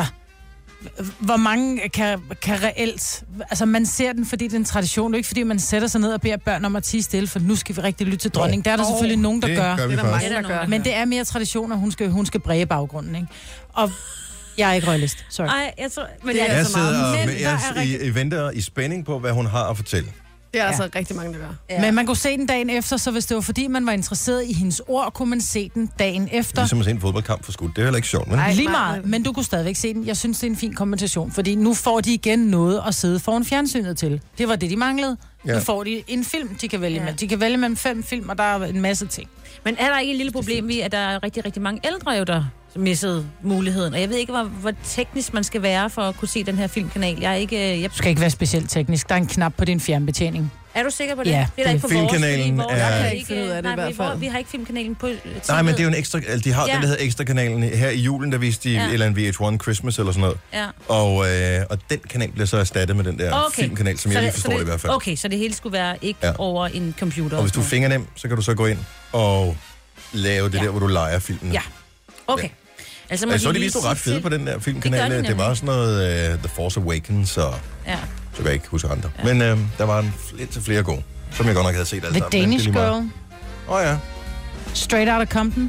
Hvor mange kan, kan reelt... Altså, man ser den, fordi det er en tradition. Det er ikke, fordi man sætter sig ned og beder børn om at tie stille, for nu skal vi rigtig lytte til dronningen. Der er der oh, selvfølgelig nogen, der det gør. gør. Det er der mange, der gør. Men det er mere tradition, at hun skal, hun skal bræge baggrunden, ikke? Og jeg er ikke royalist, sorry. Ej, jeg tror... Men det jeg, er jeg så sidder meget. og jeg, jeg, jeg venter i spænding på, hvad hun har at fortælle. Det er ja. altså rigtig mange, der gør. Ja. Men man kunne se den dagen efter, så hvis det var fordi, man var interesseret i hendes ord, kunne man se den dagen efter. Ligesom at se en fodboldkamp for skud. Det er heller ikke sjovt, men... Ej, lige meget, men du kunne stadigvæk se den. Jeg synes, det er en fin kompensation, fordi nu får de igen noget at sidde foran fjernsynet til. Det var det, de manglede. Ja. Nu får de en film, de kan vælge ja. med. De kan vælge mellem fem film, og der er en masse ting. Men er der ikke et lille problem i, at der er rigtig, rigtig mange ældre, jo, der missede muligheden? Og jeg ved ikke, hvor, hvor teknisk man skal være for at kunne se den her filmkanal. Jeg er ikke... Jeg... Du skal ikke være specielt teknisk. Der er en knap på din fjernbetjening. Er du sikker på det? Ja, det er der ikke på filmkanalen vores, er... Jeg kan ikke finde ud af det nej, i hvert fald. Vi har ikke filmkanalen på... Nej, men det er jo en ekstra... De har ja. den, der hedder Ekstra-kanalen. Her i julen, der viste de ja. eller en V H et Christmas eller sådan noget. Ja. Og, øh, og den kanal bliver så erstattet med den der okay. filmkanal, som så jeg lige forstår det, det i hvert fald. Okay, så det hele skulle være ikke ja. over en computer. Og hvis du er fingernem, så kan du så gå ind og lave det ja. der, hvor du leger filmen. Ja, okay. Ja. Altså, jeg så de viste ret fede på den der filmkanal. Det, det var sådan noget uh, The Force Awakens, og ja. så kan jeg ikke huske andre. Ja. Men uh, der var en, lidt til flere gode, som jeg godt nok havde set alle The sammen. Danish Girl. Åh oh, ja. Straight Outta Compton.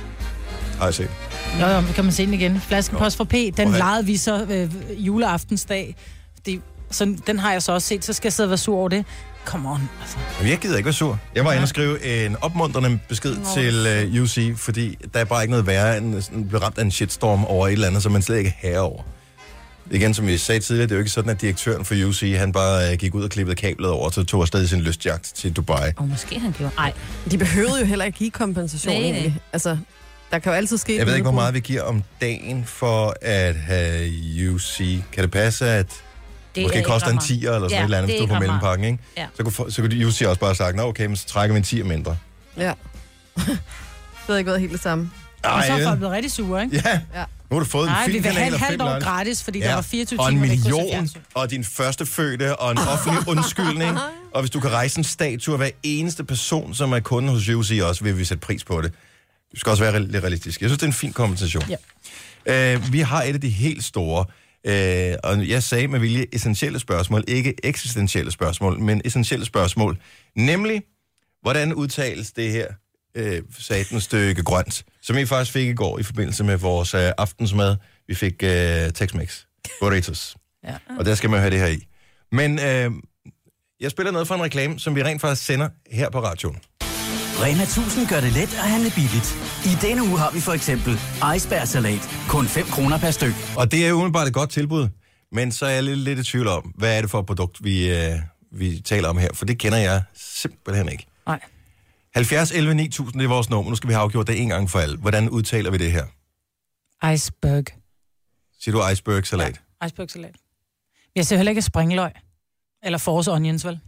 Har jeg set. Jo, jo, kan man se den igen. Flaskenpost fra P, den okay. legede vi så øh, juleaftensdag. Det, så den har jeg så også set, så skal jeg sidde og være sur over det. Come on, altså. Jeg gider ikke være sur. Jeg var ja. inde og skrive en opmuntrende besked Nå, til uh, U C, fordi der er bare ikke noget værre end sådan, blive ramt af en shitstorm over et eller andet, som man slet ikke er herover. Igen, som vi sagde tidligere, det er jo ikke sådan, at direktøren for U C, han bare uh, gik ud og klippede kablet over, og så tog afsted sin lystjagt til Dubai. Og måske han gjorde. Ej. De behøvede jo heller ikke give kompensation, nej, egentlig. Altså, der kan jo altid ske... Jeg ved ikke, hvor meget vi giver om dagen for at have U C. Kan det passe, at... Det måske koster en tier eller sådan ja, et eller andet, hvis du får mellempakken, ikke? Ja. Så kunne, så kunne U C også bare sagt, nå okay, men så trækker vi en tier mindre. Ja. Det havde ikke været helt det samme. Ej, og så er folk blevet rigtig sure, ikke? Ja. ja. Nu har du fået Nej, en filmkanal og fem vi vil have et halvt år gratis, fordi ja. der var fireogtyve og en timer, million, og din første fødte, og en offentlig undskyldning. Og hvis du kan rejse en statue af hver eneste person, som er kunde hos U C også, vil vi sætte pris på det. Du skal også være lidt realistisk. Jeg synes, det er en fin kompensation. Ja. Uh, vi har et af de helt store... Øh, og jeg sagde med vilje essentielle spørgsmål, ikke eksistentielle spørgsmål, men essentielle spørgsmål. Nemlig, hvordan udtales det her øh, satens stykke grønt, som vi faktisk fik i går i forbindelse med vores øh, aftensmad. Vi fik øh, Tex-Mex, burritos. Ja. Og der skal man høre det her i. Men øh, jeg spiller noget fra en reklame, som vi rent faktisk sender her på radioen. Rema tusind gør det let at handle billigt. I denne uge har vi for eksempel icebergsalat. Kun fem kroner per styk. Og det er umiddelbart et godt tilbud, men så er jeg lidt, lidt i tvivl om, hvad er det for et produkt, vi, øh, vi taler om her? For det kender jeg simpelthen ikke. Nej. halvfjerds elleve ni tusind, det er vores nummer. Nu skal vi have afgjort det en gang for alle. Hvordan udtaler vi det her? Iceberg. Siger du icebergsalat? Ja, icebergsalat. Jeg ser heller ikke springløg. Eller force onions, vel?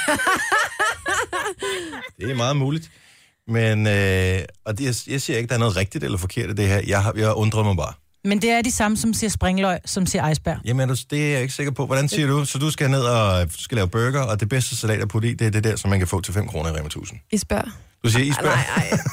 Det er meget muligt. Men, øh, og det, jeg, jeg siger ikke, der er noget rigtigt eller forkert i det her. Jeg, har, jeg undrer mig bare. Men det er de samme, som siger springløg, som siger iceberg. Jamen, det er jeg ikke sikker på. Hvordan siger du? Så du skal ned og du skal lave burger, og det bedste salat at putte i, det er det der, som man kan få til fem kroner i Rema tusind. Isberg. Du siger isberg? Nej,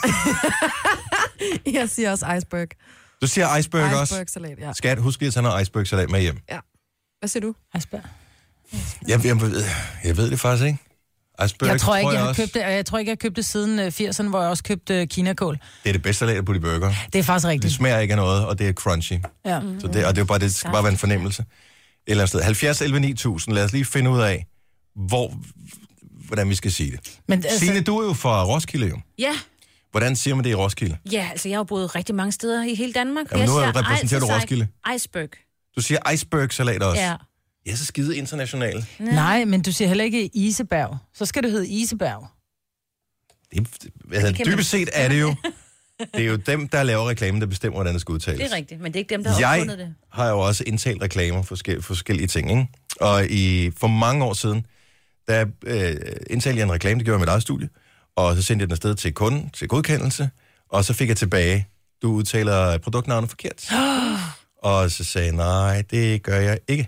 nej. Jeg siger også iceberg. Du siger iceberg, iceberg også? Iceberg-salat, ja. Skat, husk lige at tage noget iceberg-salat med hjem. Ja. Hvad siger du? Iceberg. Jeg, jeg, jeg, jeg ved det faktisk ikke. Iceberg, jeg tror ikke, jeg, jeg, har også... købt det, jeg tror ikke, jeg har købt det siden firserne, hvor jeg også købte kinakål. Det er det bedste salat at putte i burger. Det er faktisk rigtigt. Det smager ikke af noget, og det er crunchy. Ja. Så det, og det, er bare, det skal bare være en fornemmelse. Et eller andet sted. halvfjerds elleve ni tusind. Lad os lige finde ud af, hvor, hvordan vi skal sige det. Men, altså... Signe, du er jo fra Roskilde, jo. Ja. Hvordan siger man det i Roskilde? Ja, altså jeg har jo boet rigtig mange steder i hele Danmark. Jamen, nu jeg repræsenterer du Roskilde. Iceberg. Du siger iceberg-salat også. Ja. Ja, så skide international. Ja. Nej, men du siger heller ikke Iseberg. Så skal det hedde Iseberg. Det, altså, det dybest set er det jo... Det er jo dem, der laver reklamen, der bestemmer, hvordan det skal udtales. Det er rigtigt, men det er ikke dem, der har opfundet det. Jeg har jo også indtalt reklamer for forskellige, forskellige ting, ikke? Og i, for mange år siden, der øh, indtalte jeg en reklame, det gjorde jeg med mit eget studie, og så sendte jeg den afsted til kunden, til godkendelse, og så fik jeg tilbage, du udtaler produktnavnet forkert. Og så sagde jeg, nej, det gør jeg ikke.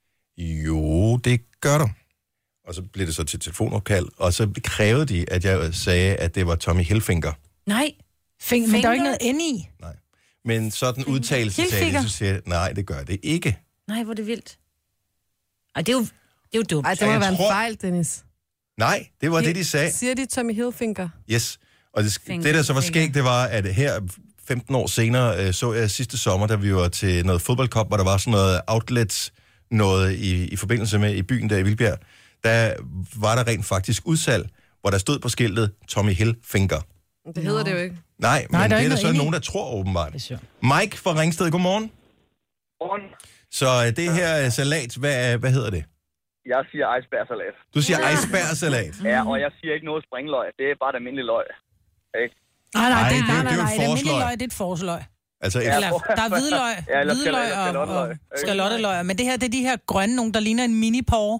Jo, det gør du. Og så blev det så til telefonopkald, og så krævede de, at jeg sagde, at det var Tommy Hilfiger. Nej. Fing, men der er jo ikke noget N i. Nej. Men sådan udtalelse sagde de, så siger jeg, nej, det gør det ikke. Nej, hvor er det vildt. Ej, det er jo, det er jo dumt. Ej, det må Jeg være tror- en fejl, Dennis. Nej, det var det, de sagde. Siger de Tommy Hilfiger? Yes. Og det, Finger, det der så var finger. skægt, det var, at her femten år senere, øh, så jeg sidste sommer, da vi var til noget fodboldcup, hvor der var sådan noget outlet, noget i, i forbindelse med i byen der i Vildbjerg. Der var der rent faktisk udsalg, hvor der stod på skiltet Tommy Hilfiger. Det hedder det jo ikke. Nej, men Nej, der er det er ikke der så noget nogen, der tror åbenbart. Det er sjovt. Mike fra Ringsted, godmorgen. Morgen. Så øh, det her øh, salat, hvad, hvad hedder det? Jeg siger icebergsalat. Du siger icebergsalat. Ja, og jeg siger ikke noget springløg. Det er bare et almindeligt løg. Ikke? Nej, nej, Ej, det, det- nej, det er nej, jo et nej. Det almindelige forsløg. løg, det er et forsløg. Altså, et, Eller, der er hvidløg, Ja, eller hvidløg skal- og, og skalotteløg, ikke? skalotteløg. Men det her, det er de her grønne, nogen, der ligner en mini-porre.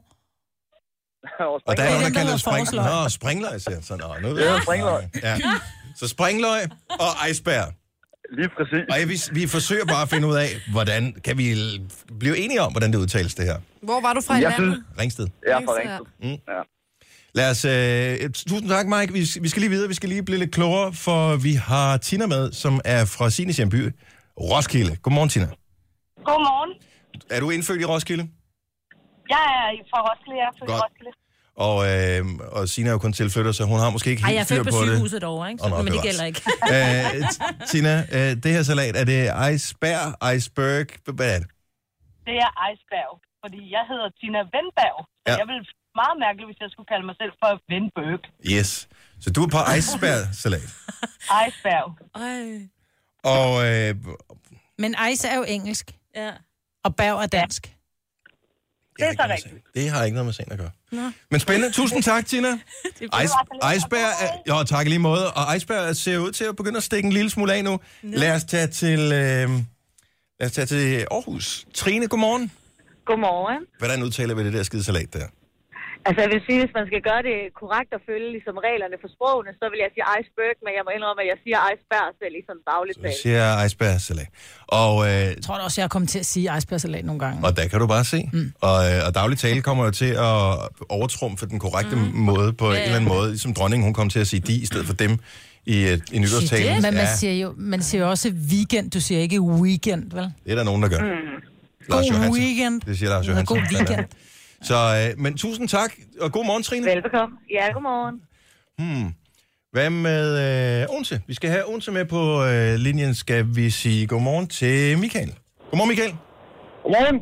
og der er Det er nogen, der dem, der kalder hedder det spring... forårsløg. Nå, springløg, siger jeg. Så, nå, nu ved Ja, jeg. springløg. Ja. Så springløg og iceberg. Lige præcis. Og ja, vi, vi forsøger bare at finde ud af, hvordan kan vi l- blive enige om, hvordan det udtales det her. Hvor var du fra i Jeg landet? synes- Ringsted. Jeg er fra Ringsted, Ringsted. Ja. Lad os... Øh, tusind tak, Mike. Vi, vi skal lige videre. Vi skal lige blive lidt klogere, for vi har Tina med, som er fra Sines hjemby, Roskilde. Godmorgen, Tina. Godmorgen. Er du indfødt i Roskilde? Jeg er fra Roskilde, jeg er født i Godt. Roskilde. Og, øh, og Sina er jo kun tilflytter, så hun har måske ikke Ej, helt jeg er styr født på på det. sygehuset derovre, ikke? Så, Åh, nå, men det bevares. gælder ikke. øh, t- Tina, øh, det her salat, er det iceberg, iceberg, hvad er det? Det er Iceberg, fordi jeg hedder Tina Vendberg. Så Ja. jeg ville meget mærkeligt, hvis jeg skulle kalde mig selv for Vendbøg. Yes. Så du er på iceberg-salat. Iceberg. Ej. Og øh, Men ice er jo engelsk, Ja. og berg er dansk. Det er ikke så noget med rigtigt. sagen. Det har ikke noget med sagen at gøre. Nå. Men spændende. Tusind tak, Tina. Ice, iceberg, er, jo, tak i lige måde. Og iceberg ser ud til at begynde at stikke en lille smule af nu. Lad os tage til, øh, lad os tage til Aarhus. Trine, godmorgen. Godmorgen. Hvordan udtaler vi det der skide salat der? Altså jeg vil sige, hvis man skal gøre det korrekt og følge ligesom reglerne for sprogene, så vil jeg sige Iceberg, men jeg må indrømme, at jeg siger Iceberg selv i sådan dagligt Så tale. siger jeg iceberg-salat. Og, øh, Jeg tror da også, jeg er kommet til at sige icebergsalat nogle gange. og der kan du bare se. Mm. Og, øh, og daglig tale kommer jo til at overtrumfe den korrekte mm. måde på ja, ja. en eller anden måde. Ligesom dronningen, hun kom til at sige de i stedet for dem i, øh, i nytårstalen. Men man Ja, siger jo man siger jo også weekend, du siger ikke weekend, vel? det er der nogen, der gør. Mm. Lars God Johansen. weekend. Det siger Lars Eller Johansen. god blandt weekend. andet. Så, øh, men tusind tak, og god morgen, Trine. Velbekomme. Ja, godmorgen. Hmm. Hvad med øh, Onse? Vi skal have Onse med på øh, linjen. Skal vi sige godmorgen til Michael? Godmorgen, Michael. Godmorgen.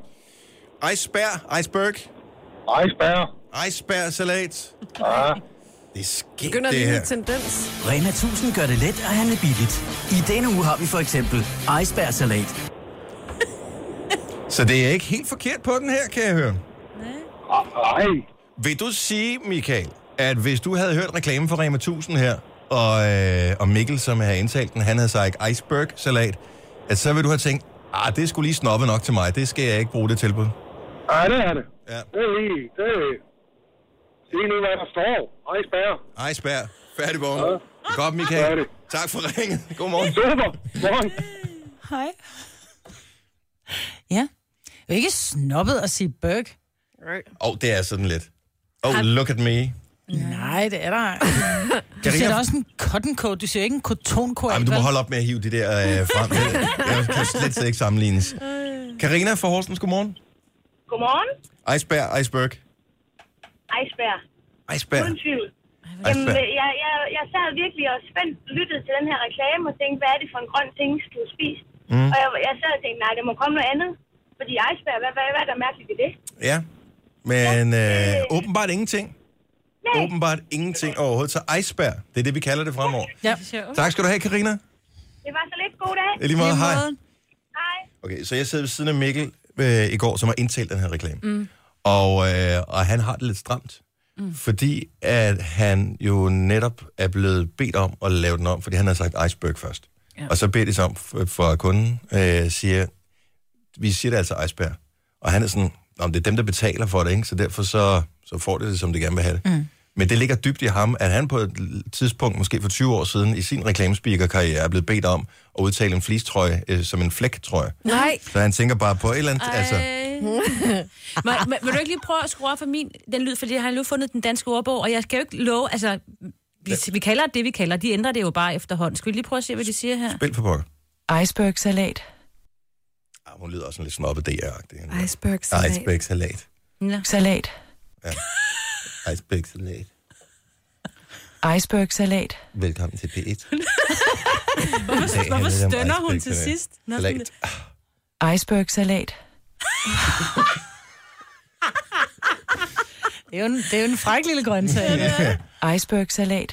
Iceberg, iceberg, Iceberg. iceberg-salat. Ja. Det er skægt, Begynder det lige her. en tendens. Rema tusind gør det let at handle billigt. I denne uge har vi for eksempel icebergsalat. Så det er ikke helt forkert på den her, kan jeg høre. Nej. Vil du sige, Michael, at hvis du havde hørt reklame for Rema tusind her, og, øh, og Mikkel, som har indtalt den, han havde sagt iceberg-salat, at så vil du have tænkt, ah, det er sgu lige snobbet nok til mig, det skal jeg ikke bruge det tilbud. Nej, det er det. Ja. Det er lige, det er lige nu, hvad der står. Iceberg. Iceberg, færdig vogn. Ja. Godt, Michael. Færdig. Tak for ringet. Godmorgen. Super. Morgen. Hej. Ja. Det er ikke snobbet at sige burg. Åh, oh, det er sådan lidt. Oh, look at me. Nej, det er der. Du Carina- siger da også en cotton coat. Du siger ikke en cotonkoat. Ej, men du må holde op med at hive de der øh, frem. Jeg kan slet, slet ikke sammenlignes. Karina fra Horsens, godmorgen. Godmorgen. Iceberg, iceberg. Iceberg. Iceberg. Uden tvivl. Jamen, Iceberg. jeg, jeg, jeg sad virkelig og spændt lyttede til den her reklame og tænkte, hvad er det for en grøn ting, skal du spise? Mm. Og jeg, jeg sad og tænkte, nej, det må komme noget andet. Fordi iceberg, hvad, hvad, hvad er der mærkeligt i det? Ja, men øh, åbenbart ingenting. Okay. åbenbart ingenting overhovedet. Så iceberg, det er det, vi kalder det fremover. Ja. Tak skal du have, Karina. Det var så lidt. God dag. I lige måde, hej. Hej. Okay, så jeg sidder ved siden af Mikkel øh, i går, som har indtalt den her reklame. Mm. Og, øh, og han har det lidt stramt. Mm. Fordi at han jo netop er blevet bedt om at lave den om, fordi han har sagt iceberg først. Ja. Og så beder de sig om for kunden, øh, siger, vi siger det altså iceberg. Og han er sådan, om det er dem, der betaler for det, ikke? Så derfor så, så får det det, som de gerne vil have det. Mm. Men det ligger dybt i ham, at han på et tidspunkt, måske for tyve år siden, i sin reklamespeaker-karriere, er blevet bedt om at udtale en fleecetrøje øh, som en flæktrøje. Nej. Så han tænker bare på et eller andet, Ej. altså... men, men, vil du ikke lige prøve at skrue op for min, den lyd, fordi jeg har jo fundet den danske ordbog, og jeg skal jo ikke love, altså, vi, vi kalder det, vi kalder, de ændrer det jo bare efterhånden. Skal vi lige prøve at se, hvad de siger her? Spil for pokker. Iceberg-salat. Ah, hun lyder også lidt snobbet D R-agtig. Iceberg-salat. Iceberg-salat. Ja. Salat. Ja. Iceberg-salat. Iceberg-salat. Velkommen til P et. Hvorfor, hvorfor stønner hun til sidst? Salat. Iceberg-salat. Det er jo en, det er jo en fræk lille grøntsag. Iceberg-salat.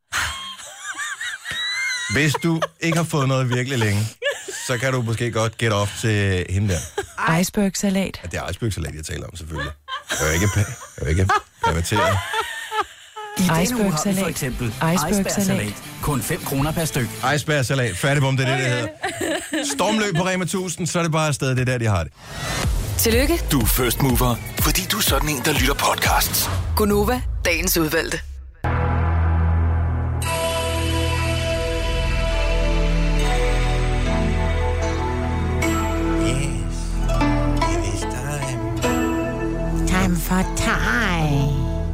Hvis du ikke har fået noget virkelig længe, så kan du måske godt get off til hende der. Iceberg-salat. Ja, det er iceberg-salat, jeg taler om, selvfølgelig. Jeg er jo ikke, jeg er jo ikke perverteret. I denne uge har vi Iceberg-salat. for eksempel Iceberg-salat. iceberg-salat. Kun fem kroner per styk. Iceberg-salat. Færdigbom, det er det, det hedder. Stormløb på Rema tusind, så er det bare afsted, det er der, de har det. Tillykke, Du er first mover, fordi du er sådan en, der lytter podcasts. Gunova, dagens udvalgte. Time for time.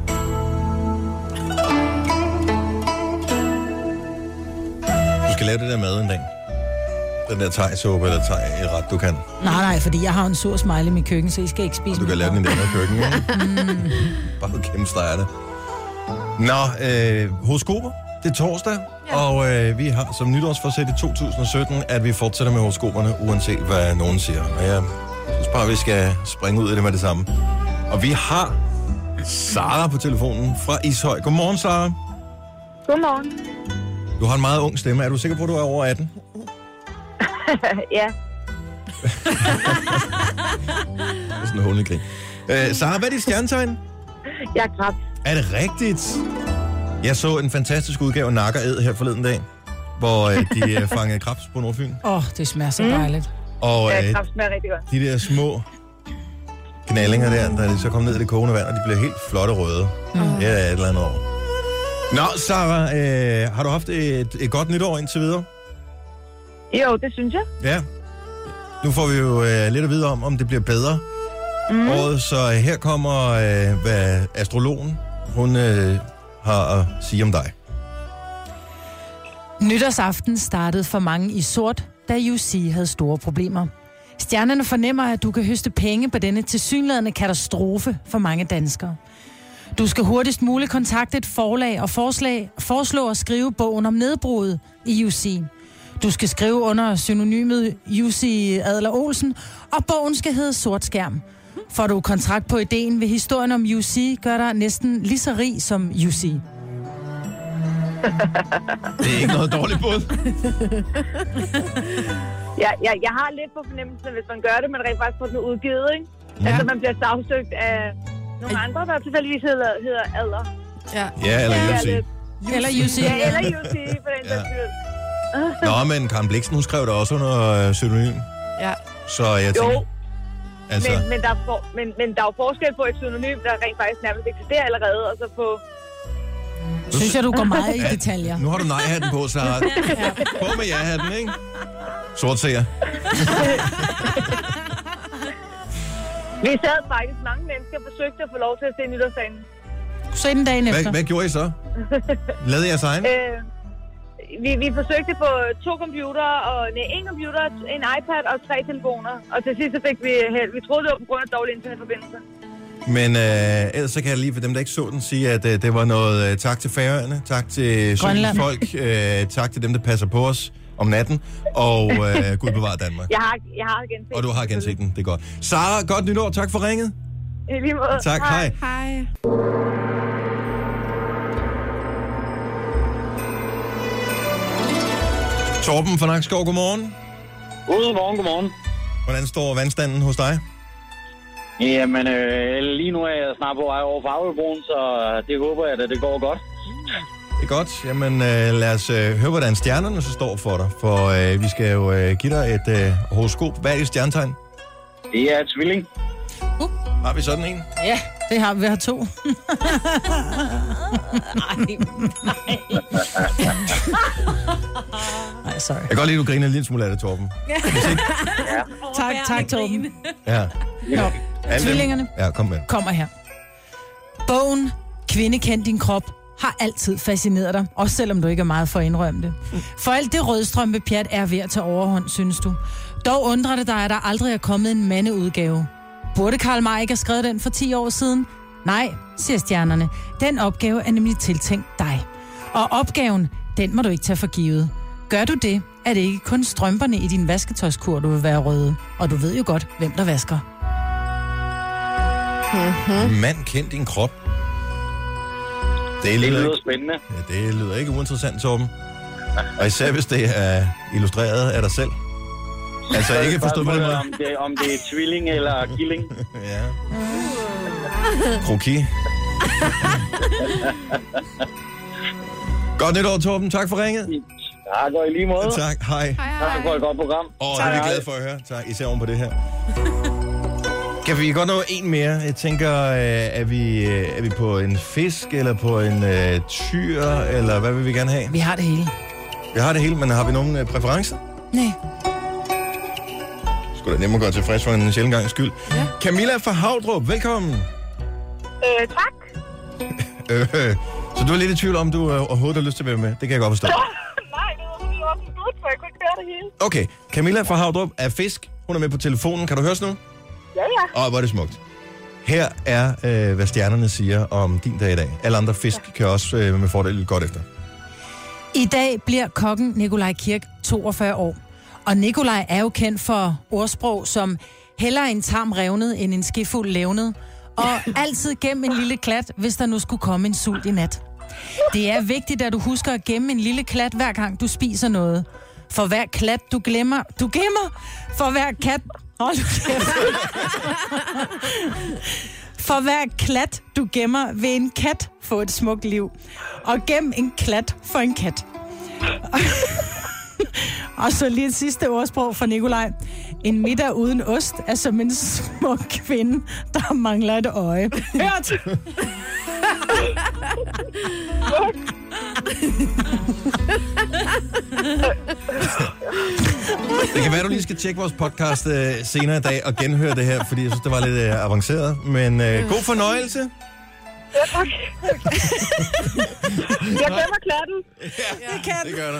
Du skal lave det der mad en dag. Den der thai-suppe eller thai-ret, du kan. Nej, nej, fordi jeg har en sur smiley i mit køkken, så I skal ikke spise. Du kan lave den i det andet køkken, ikke? Mm. Bare gennemstreger det. Nå, øh, horoskoper. Det er torsdag, ja. og øh, vi har som nytårsforsæt i to tusind sytten, at vi fortsætter med horoskoperne, uanset hvad nogen siger. Og jeg synes bare, vi skal springe ud i det med det samme. Og vi har Sara på telefonen fra Ishøj. Godmorgen, Sara. Godmorgen. Du har en meget ung stemme. Er du sikker på, at du er over atten? Ja. Det er sådan en hundegrin. Øh, Sara, hvad er dit stjernetegn? Jeg er kræft. Er det rigtigt? Jeg så en fantastisk udgave af Nakker Ed her forleden dag, hvor øh, de øh, fangede krebs på Nordfyn. Åh, oh, det smager så dejligt. Og Ja, øh, kræft smager rigtig godt. de der små knallinger der, da de så kom ned i det kogende vand, og de blev helt flotte røde. Mm. Det er et eller andet år. Nå, Sara, øh, har du haft et, et godt nytår indtil videre? Jo, det synes jeg. Ja. Nu får vi jo øh, lidt at vide om, om det bliver bedre. Mm. Året, så øh, her kommer, øh, hvad astrologen, hun øh, har at sige om dig. Nytårsaften startede for mange i sort, da U C havde store problemer. Stjernerne fornemmer, at du kan høste penge på denne tilsyneladende katastrofe for mange danskere. Du skal hurtigst muligt kontakte et forlag og forslag, foreslå at skrive bogen om nedbruddet i U C. Du skal skrive under synonymet U C Adler Olsen, og bogen skal hedde Sort Skærm. Får du kontrakt på ideen, vil historien om U C gøre dig næsten lige så rig som U C. Det er ikke noget dårligt bud. Ja, ja, jeg har lidt på fornemmelsen, hvis man gør det, men rent faktisk får den udgivet, ikke? Ja. Altså, man bliver sagsøgt af nogle andre, der tilfældigvis hedder, hedder Adler. Ja. Ja, eller Ja, U C. lidt. Eller U C. Ja, eller U C, for den Ja. der skyld. Nå, men Karen Bliksen, hun skrev det også under øh, pseudonym. Ja. Så jeg tænker... Jo, Altså, men, men, der er for, men, men der er jo forskel på et synonym, der rent faktisk nærmest eksisterer allerede, og så på... Synes jeg, du går meget i Ja, detaljer. nu har du nej-hatten på, Sara. På med ja-hatten, ikke? Sort ser. Vi sad faktisk mange mennesker og forsøgte at få lov til at se nytårsdagen. Så den dagen efter. Hvad, hvad gjorde I så? Lavede jeres egen? Øh, vi, vi forsøgte på to computere, og nej, en computer, en iPad og tre telefoner. Og til sidst så fik vi held. Vi troede, det var på grund af dårlig internetforbindelse. Men øh, ellers så kan jeg lige for dem, der ikke så den, sige, at øh, det var noget øh, tak til Færøerne, tak til Grønland. Søens folk, øh, tak til dem, der passer på os om natten, og øh, Gud bevarer Danmark. Jeg har, jeg har genset. Og du har genset den, det er godt. Sara, godt nytår, tak for ringet. I lige måde. Tak, hej. Hej. Torben fra Nakskov, godmorgen. Godmorgen, godmorgen. Hvordan står vandstanden hos dig? Jamen, øh, lige nu er jeg snart på vej over Farvebroen, så det håber jeg, at det går godt. Det er godt. Jamen, øh, lad os øh, høre, hvordan stjernerne så står for dig. For øh, vi skal jo øh, give dig et øh, horoskop. Hvad er dit stjernetegn? Det er tvilling. Uh. Har vi sådan en? Ja, det har vi. Vi har to. Nej, nej. Nej, sorry. Jeg kan godt lide, at du griner en lille smule af det, Torben. Ja. tak, tak, Torben. Ja. Nå, tvillingerne Ja, kom med. kommer her. Bogen Kvinde kend din krop har altid fascineret dig, også selvom du ikke er meget for at indrømme det. For alt det rødstrømpepjat er ved at tage overhånd, synes du. Dog undrer det dig, at der aldrig er kommet en mandeudgave. Burde Karl May ikke have skrevet den for ti år siden? Nej, siger stjernerne. Den opgave er nemlig tiltænkt dig. Og opgaven, den må du ikke tage for givet. Gør du det, er det ikke kun strømperne i din vasketøjskur, du vil være røde. Og du ved jo godt, hvem der vasker. Mm-hmm. Mand, kend din krop. Det lyder, det lyder ikke, spændende. Ja, det lyder ikke uinteressant, Torben. Og især hvis det er illustreret af dig selv. Altså ikke forstået på den måde. Om det, om det er tvilling eller killing. Ja. Kroki. Godt nytår, Torben. Tak for ringet. Tak, og i lige måde. Tak, hej. Hej, hej. Tak for et godt program. Åh, oh, det er vi glade for at høre. Tak, især oven på det her. Kan vi godt nå en mere? Jeg tænker, er vi, er vi på en fisk, eller på en uh, tyr, eller hvad vil vi gerne have? Vi har det hele. Vi har det hele, men har vi nogen uh, præferencer? Nej. Skulle da nemmere gøre tilfreds for en sjældent gangs skyld. Ja. Camilla fra Havdrup, velkommen. Øh, tak. øh, så du er lidt i tvivl om, du uh, overhovedet har lyst til at være med. Det kan jeg godt forstå. Nej, det var fordi, jeg var så godt, for jeg kunne ikke høre det hele. Okay, Camilla fra Havdrup er fisk. Hun er med på telefonen. Kan du høre os nu? Ja, ja. Åh, hvor er det smukt. Her er, øh, hvad stjernerne siger om din dag i dag. Alle andre fisk ja. kan også øh, med fordel lidt godt efter. I dag bliver kokken Nikolaj Kirk toogfyrre år. Og Nikolaj er jo kendt for ordsprog som hellere en tarm revnet end en skefuld levnet. Og altid gem en lille klat, hvis der nu skulle komme en sult i nat. Det er vigtigt, at du husker at gemme en lille klat, hver gang du spiser noget. For hver klat, du glemmer... Du gemmer! For hver kat... Hold kæft. For hver klat, du gemmer, vil en kat få et smukt liv. Og gem en klat for en kat. Og så lige et sidste ordsprog fra Nikolaj. En middag uden ost er som en smuk kvinde, der mangler et øje. Hørt! Det kan være, du lige skal tjekke vores podcast øh, senere i dag og genhøre det her, fordi jeg synes, det var lidt øh, avanceret. Men øh, god fornøjelse. Ja, tak. Jeg glemmer klatten. Ja, det kan det gør du.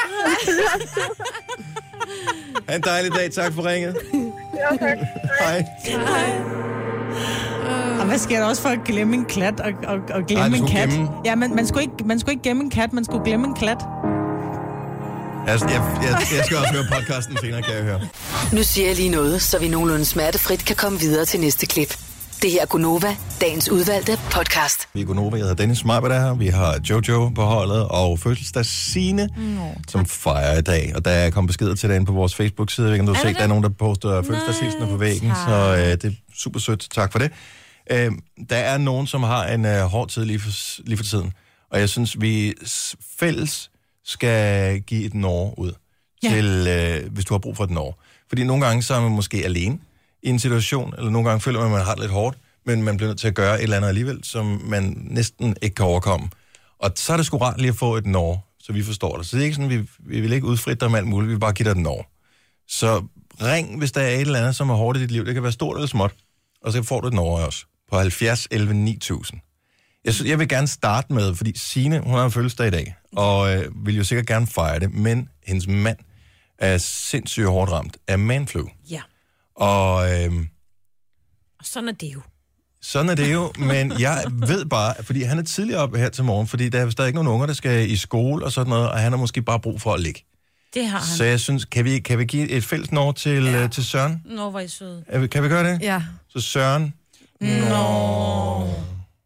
Ha' en dejlig dag. Tak for ringet. Ja, tak. Hej. Hej. Og hvad sker der også for at glemme en klat og, og, og glemme Ej, en kat? Gemme. Ja, men man skulle, ikke, man skulle ikke gemme en kat, man skulle glemme en klat. Altså, jeg, jeg, jeg skal også høre podcasten senere, kan jeg høre. Nu siger jeg lige noget, så vi nogenlunde smertefrit kan komme videre til næste klip. Det her er Gunova, dagens udvalgte podcast. Vi er Gunova, jeg hedder Dennis Marbert her. Vi har Jojo på holdet og fødselsdags Signe, Nå, som fejrer i dag. Og der er kommet beskeder til dagen på vores Facebook-side. Jeg ved ikke, om du har set, der er nogen, der poster fødselsdagshilsener på væggen. Tak. Så øh, det er super sødt. Tak for det. Øh, der er nogen, som har en øh, hård tid lige for, lige for tiden. Og jeg synes, vi fælles skal give et Norge ud, ja. til, øh, hvis du har brug for et Norge. Fordi nogle gange så er man måske alene i en situation, eller nogle gange føler man, at man har det lidt hårdt, men man bliver nødt til at gøre et eller andet alligevel, som man næsten ikke kan overkomme. Og så er det sgu rart lige at få et Norge, så vi forstår det. Så det er ikke sådan, vi, vi vil ikke udfritte dig med alt muligt, vi vil bare give dig et Norge. Så ring, hvis der er et eller andet, som er hårdt i dit liv. Det kan være stort eller småt, og så får du et Norge også på halvfjerds elleve ni tusind. Jeg, synes, jeg vil gerne starte med, fordi Signe, hun har en fødselsdag i dag, og øh, vil jo sikkert gerne fejre det, men hendes mand er sindssygt hårdt ramt af manflu. Ja. Og, øh, og sådan er det jo. Sådan er det jo, men jeg ved bare, fordi han er tidligere oppe her til morgen, fordi der er stadig ikke nogen unger, der skal i skole og sådan noget, og han har måske bare brug for at ligge. Det har han. Så jeg synes, kan vi, kan vi give et fælles Norge til, ja. til Søren? Nå, hvor er I søde. Kan vi gøre det? Ja. Så Søren? Nå.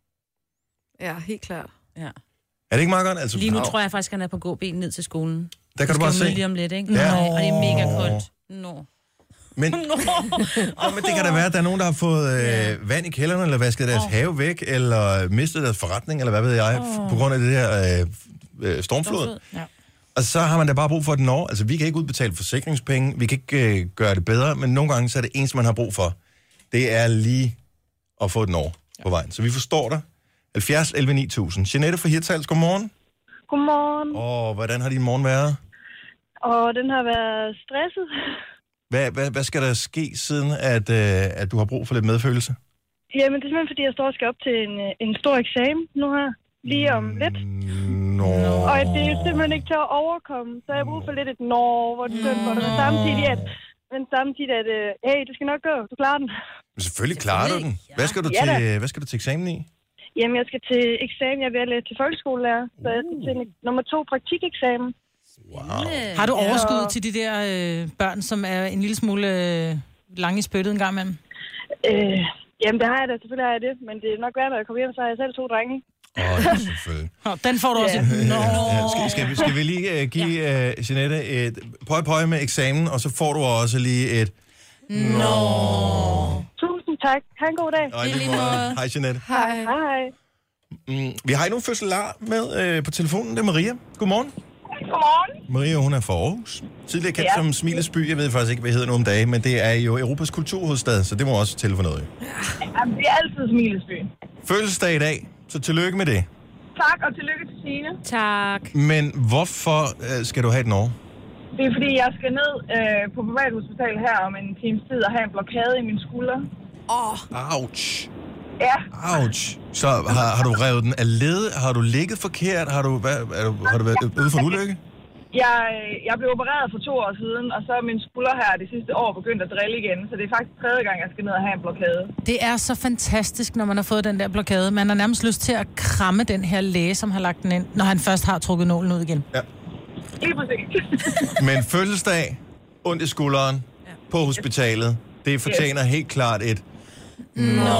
Ja, helt klart. Ja. Er det ikke meget godt? Altså, lige nu tror jeg faktisk, han er på gåben ned til skolen. Der kan du bare se. Lige om lidt, ikke? Ja. Nej, og det er mega koldt. Nå. Men, Nå, men det kan da være, at der er nogen, der har fået øh, vand i kælderen, eller vasket deres oh. have væk, eller mistet deres forretning, eller hvad ved jeg, oh. på grund af det her øh, stormflod. Ja. Og så har man da bare brug for et år. Altså, vi kan ikke udbetale forsikringspenge, vi kan ikke øh, gøre det bedre, men nogle gange så er det eneste, man har brug for. Det er lige at få et år ja. på vejen. Så vi forstår dig. halvfjerds elleve ni tusind. Jeanette fra Hirtshals, godmorgen. Godmorgen. Og hvordan har din morgen været? Og den har været stresset. Hvad, hvad, hvad skal der ske, siden at, øh, at du har brug for lidt medfølelse? Jamen, det er simpelthen, fordi jeg står og skal op til en, en stor eksamen nu her, lige om lidt. Nå. Og det er simpelthen ikke til at overkomme, så jeg har brug for lidt et nå, hvor det er for det. Men samtidig, at, men samtidig at, øh, hey, det skal nok gå, du klarer den. Men selvfølgelig klarer du den. Hvad skal du, ja, til, hvad skal du til eksamen i? Jamen, jeg skal til eksamen, jeg er ved at læse til folkeskolelærer, så jeg skal til en, nummer to praktikeksamen. Wow. Har du overskud ja. til de der øh, børn, som er en lille smule øh, lange i spyttet en gang imellem? Øh, jamen, det har jeg da. Selvfølgelig har jeg det. Men det er nok værd, når jeg kommer hjem, så har jeg selv to drenge. Åh, oh, ja, selvfølgelig. Den får du også ja. et... Nå. skal, skal, vi, skal vi lige uh, give uh, Jeanette et pøj pøj med eksamen, og så får du også lige et... Nå. Tusind tak. Ha' en god dag. Og lige måde. Hej, Jeanette. Hej. Hej. Mm, vi har endnu en fødselar med uh, på telefonen. Det er Maria. Godmorgen. Godmorgen. Maria, hun er fra Aarhus. Tidligere kendt ja. som Smilets by. Jeg ved faktisk ikke, hvad det hedder nu om dagen, men det er jo Europas kulturhovedstad, så det må også tælle for noget. Ja. Jamen, det er altid Smilets by. Fødselsdag i dag, så tillykke med det. Tak, og tillykke til Signe. Tak. Men hvorfor øh, skal du have et år? Det er, fordi jeg skal ned øh, på privathospital her om en times tid og have en blokade i min skulder. Åh. Oh. Ouch. Ja. Ouch. Så har, har du revet den af led? Har du ligget forkert? Har du, hvad, er du, har du været ude for en ulykke? Jeg, jeg blev opereret for to år siden, og så er min skulder her det sidste år begyndt at drille igen. Så det er faktisk tredje gang, jeg skal ned og have en blokade. Det er så fantastisk, når man har fået den der blokade. Man har nærmest lyst til at kramme den her læge, som har lagt den ind, når han først har trukket nålen ud igen. Ja. Lige præcis. Men fødselsdag, ondt i skulderen, ja. på hospitalet, det fortjener yes. helt klart et... Nå.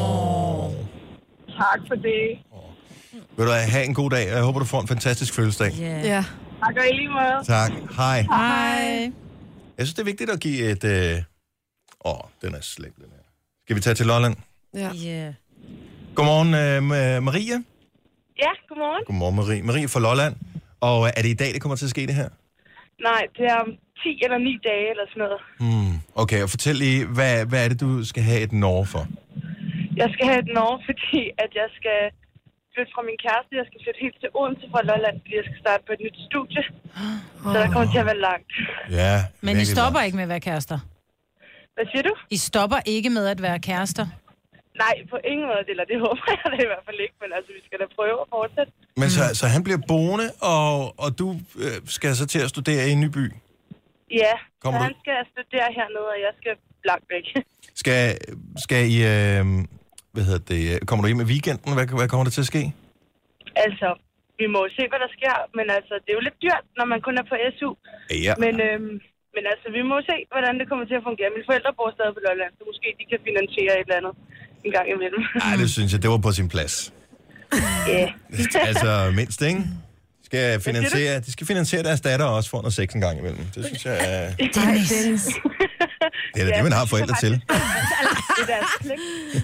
Tak for det. Vil du have en god dag, jeg håber, du får en fantastisk fødselsdag. Yeah. Ja. Tak og i lige måde. Tak. Hej. Hej. Jeg synes, det er vigtigt at give et... Åh, øh... oh, den er slem, den her. Skal vi tage til Lolland? Ja. Yeah. Godmorgen, øh, Maria. Ja, godmorgen. Godmorgen, Marie. Marie fra Lolland. Og er det i dag, det kommer til at ske det her? Nej, det er om ti eller ni dage eller sådan noget. Hmm. Okay, og fortæl lige, hvad, hvad er det, du skal have et år for? Jeg skal have et år, fordi at jeg skal flytte fra min kæreste. Jeg skal flytte helt til Odense fra Lolland, fordi jeg skal starte på et nyt studie. Oh. Så der kommer til at være langt. Ja. Men I stopper ikke med at være kærester? Hvad siger du? I stopper ikke med at være kærester? Nej, på ingen måde, eller det håber jeg da i hvert fald ikke, men altså, vi skal da prøve at fortsætte. Men så, så han bliver boende, og, og du øh, skal så til at studere i Nyby? Ja, kommer så du... han skal studere hernede, og jeg skal langt væk. Skal, skal I, øh, hvad hedder det, kommer du hjem i weekenden? Hvad, hvad kommer der til at ske? Altså, vi må se, hvad der sker, men altså, det er jo lidt dyrt, når man kun er på S U. Ja. Men, øhm, men altså, vi må se, hvordan det kommer til at fungere. Mine forældre bor stadig på Lolland, så måske de kan finansiere et eller andet en gang imellem. Nej, det synes jeg, det var på sin plads. Ja. Yeah. Altså, mindst, ikke? Skal finansiere, de skal finansiere deres datter også for noget sex en gang imellem. Det synes jeg er... Dennis. Dennis. Det er da det, man har forældre til. Det er deres pligt.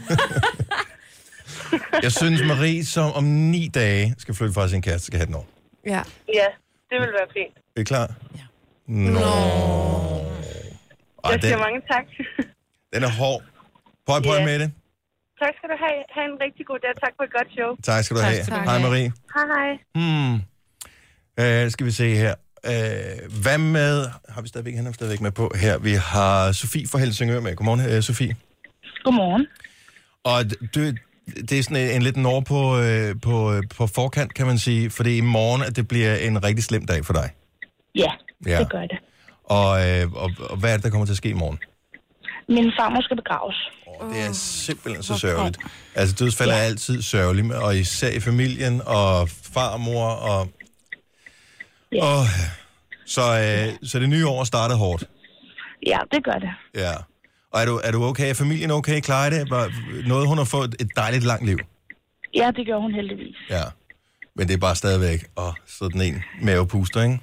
Jeg synes, Marie, som om ni dage skal flytte fra sin kæreste, skal have den år. Ja. Ja, det vil være fint. Er I klar? Ja. Nå. Ej, Jeg siger den, mange tak. den er hård. Pøj, pøj Ja. med det. Tak skal du have. Ha' en rigtig god dag. Tak for et godt show. Tak skal du have. skal du Hej, have. Marie. Hej, hej. Hmm. Uh, skal vi se her. Uh, hvad med... Har vi stadigvæk, han er stadigvæk med på her. Vi har Sofie fra Helsingør med. Godmorgen, uh, Sofie. Godmorgen. Og du, det er sådan en, en lidt år på, øh, på, på forkant, kan man sige, fordi i morgen, at det bliver en rigtig slem dag for dig. Ja, Ja. det gør det. Og, øh, og, og hvad er det, der kommer til at ske i morgen? Min farmor skal begraves. Oh, det er simpelthen så sørgeligt. Altså, dødsfald er altid sørgeligt, og især i familien, og farmor, og... Ja. og så, øh, så det nye år startede hårdt. Ja, det gør det. Ja. Og er du, er du okay? Er familien okay? Klarer det? Noget, hun har fået et dejligt langt liv? Ja, det gør hun heldigvis. Ja. Men det er bare stadigvæk, åh, sådan en mavepuster, ikke?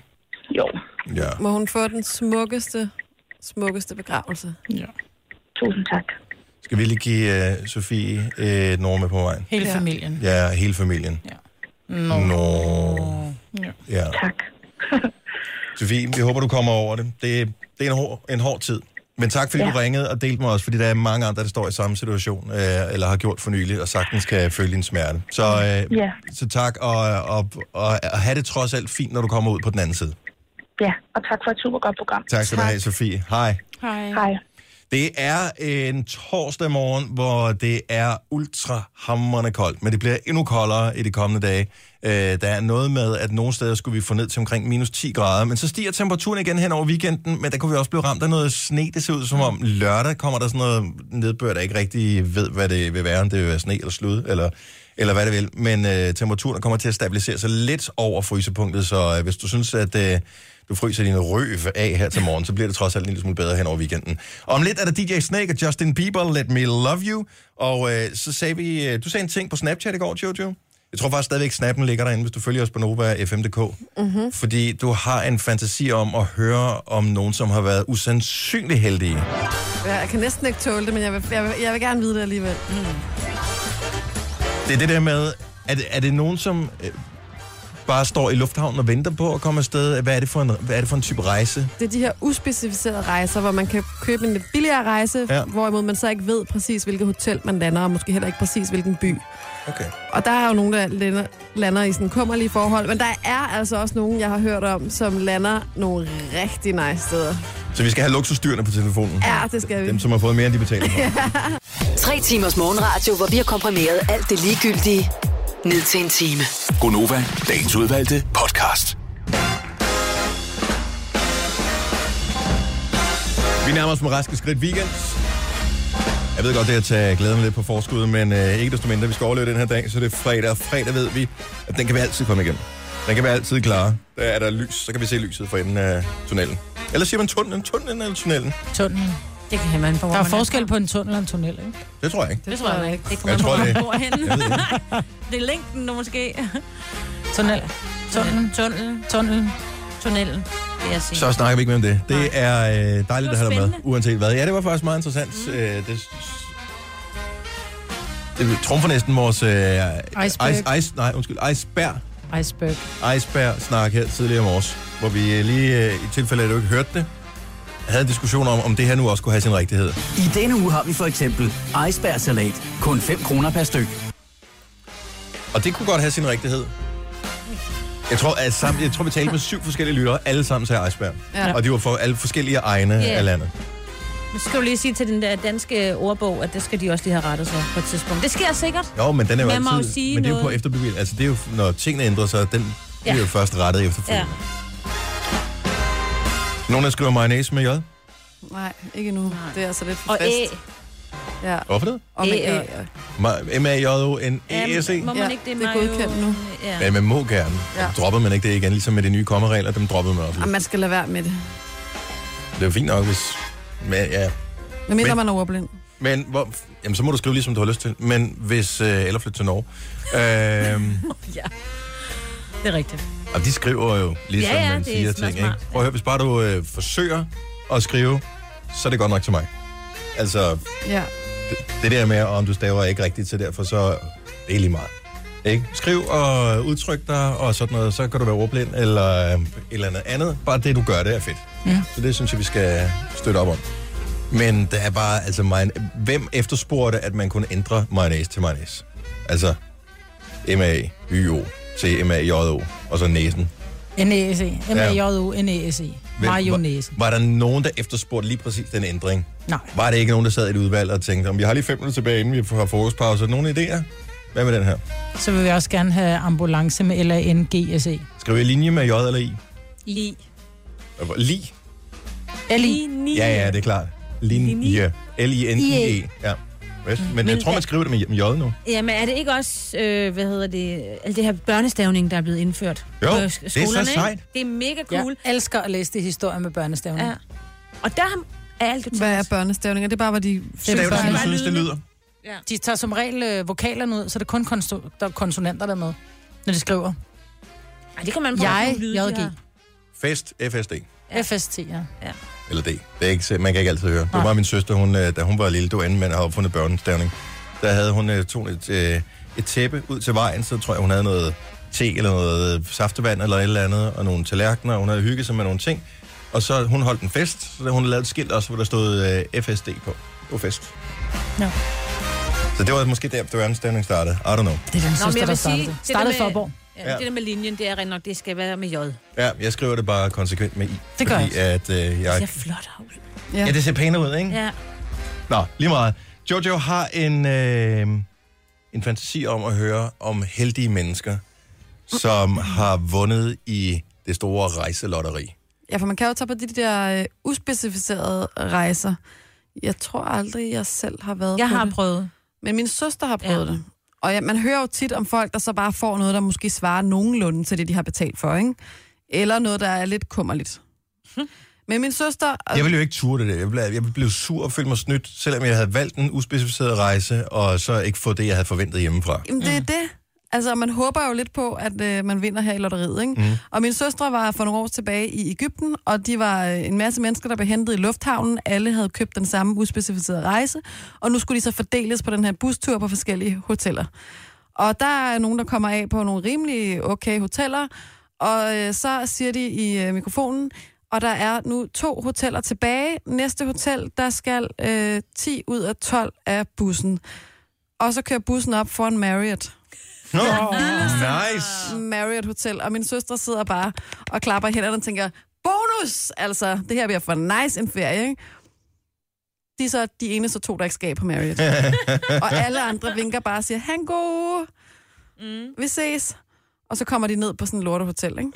Jo. Ja. Må hun få den smukkeste, smukkeste begravelse. Ja. Tusind tak. Skal vi lige give uh, Sofie et nummer med på vejen? Hele ja. familien. Ja, hele familien. Ja. Nå. Nå. Ja. Ja. Tak. Sofie, vi håber, du kommer over det. Det, det er en hård, en hård tid. Men tak, fordi ja. du ringede og delte med os, fordi der er mange andre, der står i samme situation, øh, eller har gjort for nylig, og sagtens kan føle din smerte. Så, øh, ja. så tak, og, og, og, og have det trods alt fint, når du kommer ud på den anden side. Ja, og tak for et super godt program. Tak skal du have, Sofie. Hej. Hej. Hej. Det er en torsdag morgen, hvor det er ultrahamrende koldt, men det bliver endnu koldere i de kommende dage. Øh, der er noget med, at nogle steder skulle vi få ned til omkring minus ti grader, men så stiger temperaturen igen hen over weekenden, men der kunne vi også blive ramt af noget sne. Det ser ud som om lørdag kommer der sådan noget nedbør, der ikke rigtig ved, hvad det vil være, om det vil være sne eller slud, eller, eller hvad det vil. Men øh, temperaturen kommer til at stabilisere sig lidt over frysepunktet, så øh, hvis du synes, at øh, du fryser dine røv af her til morgen, så bliver det trods alt en lille smule bedre hen over weekenden. Om lidt er der D J Snake og Justin Bieber, Let Me Love You. Og øh, så sagde vi, øh, du sagde en ting på Snapchat i går, Jojo. Jeg tror faktisk stadigvæk, snappen ligger derinde, hvis du følger os på Nova F M punktum d k. Mm-hmm. Fordi du har en fantasi om at høre om nogen, som har været usandsynligt heldige. Ja, jeg kan næsten ikke tåle det, men jeg vil, jeg vil, jeg vil gerne vide det alligevel. Mm. Det er det der med, er det, er det nogen, som øh, bare står i lufthavnen og venter på at komme afsted? Hvad er det for en, hvad er det for en type rejse? Det er de her uspecificerede rejser, hvor man kan købe en lidt billigere rejse, ja. Hvorimod man så ikke ved præcis, hvilket hotel man lander, og måske heller ikke præcis, hvilken by. Okay. Og der er jo nogen, der lander, lander i sådan kummerlige forhold, men der er altså også nogen, jeg har hørt om, som lander nogle rigtig nice steder. Så vi skal have luksusdyrene på telefonen? Ja, det skal vi. Dem, som har fået mere, end de betaler for. Ja. Tre timers morgenradio, hvor vi har komprimeret alt det ligegyldige ned til en time. Gonova, dagens udvalgte podcast. Vi nærmer os med raske skridt weekend. Jeg ved godt, det er at tage glæde mig lidt på forskud, men øh, ikke desto mindre, vi skal overleve den her dag, så det er fredag, og fredag ved vi, at den kan vi altid komme igennem. Den kan vi altid klare. Der er der lys, så kan vi se lyset for enden af tunnelen. Eller siger man tunnelen? Tunnelen eller tunnelen? Tunnelen. Det kan man på, der er forskel på en tunnel og en tunnel, ikke? Det tror jeg ikke. Det, det tror jeg ikke. Det kommer jeg man tror, på, det... hvor man bor henne. Det er længden nu måske. Tunnel. Tunnelen. Tunnelen. Tunnelen. Tunnelen, vil jeg sige. Så snakker vi ikke mere om det. Det Nej. er øh, dejligt det at have dig med, spændende. uanset hvad. Ja, det var faktisk meget interessant. Mm. Øh, det, det trumfer næsten vores øh, Iceberg. ice, ice, nej, undskyld, iceberg. Iceberg. Iceberg-snak her tidligere om års, hvor vi lige, øh, i tilfælde af, at du ikke hørte det, havde en diskussion om, om det her nu også kunne have sin rigtighed. I denne uge har vi for eksempel icebergsalat. Kun fem kroner per styk. Og det kunne godt have sin rigtighed. Jeg tror, at sammen, jeg tror vi talte med syv forskellige lyttere, alle sammen sagde iceberg. Ja. Og de var for alle forskellige egne yeah. af landet. Nu skal du lige sige til den der danske ordbog, at det skal de også lige have rettet sig på et tidspunkt. Det sker sikkert. Jo, men den er jo altid, altid, sige men det er jo noget. på efterbevilling. Altså det er jo, når tingene ændrer sig, den ja. bliver jo først rettet efterfølgende. Ja. Nogen, der skriver mayonnaise med J? Nej, ikke nu. Nej. Det er altså lidt for og fast. Æ. Ja. Hvorfor det? Og Æ. M A J O N E S E? Må man ja, ikke det? Det er godkendt nu. Ja. Men man må gerne. Ja. Droppede man ikke det igen, ligesom med de nye kommeregler, dem droppede man også. Ja, man skal lade være med det. Det er jo fint nok, hvis... Men, ja. Men mindre man er overblind. Men, hvor, jamen, så må du skrive lige, som du har lyst til. Men hvis... Øh, eller flytte til Norge. øhm, ja, det er rigtigt. Og de skriver jo, ligesom ja, ja, man siger ting, ikke? Prøv at høre, hvis bare du øh, forsøger at skrive, så er det godt nok til mig. Altså, ja. det, det der med, om du staver ikke rigtigt, så derfor så det er lige meget. Ikke? Skriv og udtryk dig og sådan noget, så kan du være ordblind eller øh, et eller andet andet. Bare det, du gør, det er fedt. Ja. Så det synes jeg, vi skal støtte op om. Men det er bare, altså, mayon... hvem efterspurgte, at man kunne ændre mayonnaise til mayonnaise? Altså, M A Y O til M A J O, og så næsen. N E S E. M A J O N E S E. Mayonnaise. Var, var der nogen, der efterspurgte lige præcis den ændring? Nej. Var det ikke nogen, der sad i et udvalg og tænkte, om vi har lige fem minutter tilbage, inden vi har frokostpause? Nogle idéer? Hvad med den her? Så vil vi også gerne have ambulance med L A N G S E. Skriver I linje med J eller I? Li. Li? L I. Ja, ja, det er klart. Linje. L I N I E. Ja. Men, Men jeg tror, man skriver det med J nu. Jamen, er det ikke også, øh, hvad hedder det, alt det her børnestavning, der er blevet indført? Jo, på det er så sejt. Det er mega cool. Jeg elsker at læse det historie med børnestavning. Ja. Og der er alt Hvad er børnestavninger? Det er bare, hvad de... Det er det, du synes, det lyder. Ja. De tager som regel øh, vokalerne ud, så det er kun konsto- der er konsonanter der med, når de skriver. Ej, det kan man prøve jeg, at lyde. J G. Fest, F S D. F S T, ja. ja. Eller D. Det er ikke, man kan ikke altid høre. Det var bare min søster, hun, da hun var lille, du endte med at have opfundet børnestavning. Der havde hun tog et, et tæppe ud til vejen, så tror jeg, hun havde noget te eller noget saftevand eller et eller andet, og nogle tallerkener, og hun havde hygget sig med nogle ting. Og så hun holdt en fest, så hun lavede et skilt også, hvor der stod uh, F S D på. Det var fest. Ja. Så det var måske der, der børnestavning startede. I don't know. Det er den Nå, søster, der startede. Sige, Startede Forborg. Ja, det der med linjen, det er rent nok, det skal være med J. Ja, jeg skriver det bare konsekvent med I. Det gør fordi, at, øh, jeg... Det ser flot ud. Ja. ja, det ser pænere ud, ikke? Ja. Nå, lige meget. Jojo har en, øh, en fantasi om at høre om heldige mennesker, som har vundet i det store rejselotteri. Ja, for man kan jo tage på de der øh, uspecificerede rejser. Jeg tror aldrig, jeg selv har været Jeg på har det. prøvet. Men min søster har prøvet Ja. det. Og ja, man hører jo tit om folk, der så bare får noget, der måske svarer nogenlunde til det, de har betalt for, ikke? Eller noget, der er lidt kummerligt. Men min søster... Jeg ville jo ikke ture det der. Jeg blev, jeg blev sur og følte mig snydt, selvom jeg havde valgt en uspecificeret rejse, og så ikke fået det, jeg havde forventet hjemmefra. Jamen, det er det. Altså, man håber jo lidt på, at øh, man vinder her i lotteriet, ikke? Mm. Og min søstre var for nogle år tilbage i Egypten, og de var øh, en masse mennesker, der blev hentet i lufthavnen. Alle havde købt den samme uspecificerede rejse, og nu skulle de så fordeles på den her bustur på forskellige hoteller. Og der er nogen, der kommer af på nogle rimelig okay hoteller, og øh, så siger de i øh, mikrofonen, og der er nu to hoteller tilbage. Næste hotel, der skal øh, ti ud af tolv af bussen. Og så kører bussen op foran Marriott. Nå, nice. Marriott Hotel, og min søstre sidder bare og klapper i hænderne og tænker, bonus! Altså, det her bliver for nice en ferie, ikke? De er så de eneste to, der ikke skal på Marriott. Og alle andre vinker bare og siger, han god, mm. vi ses. Og så kommer de ned på sådan en lortehotel, ikke?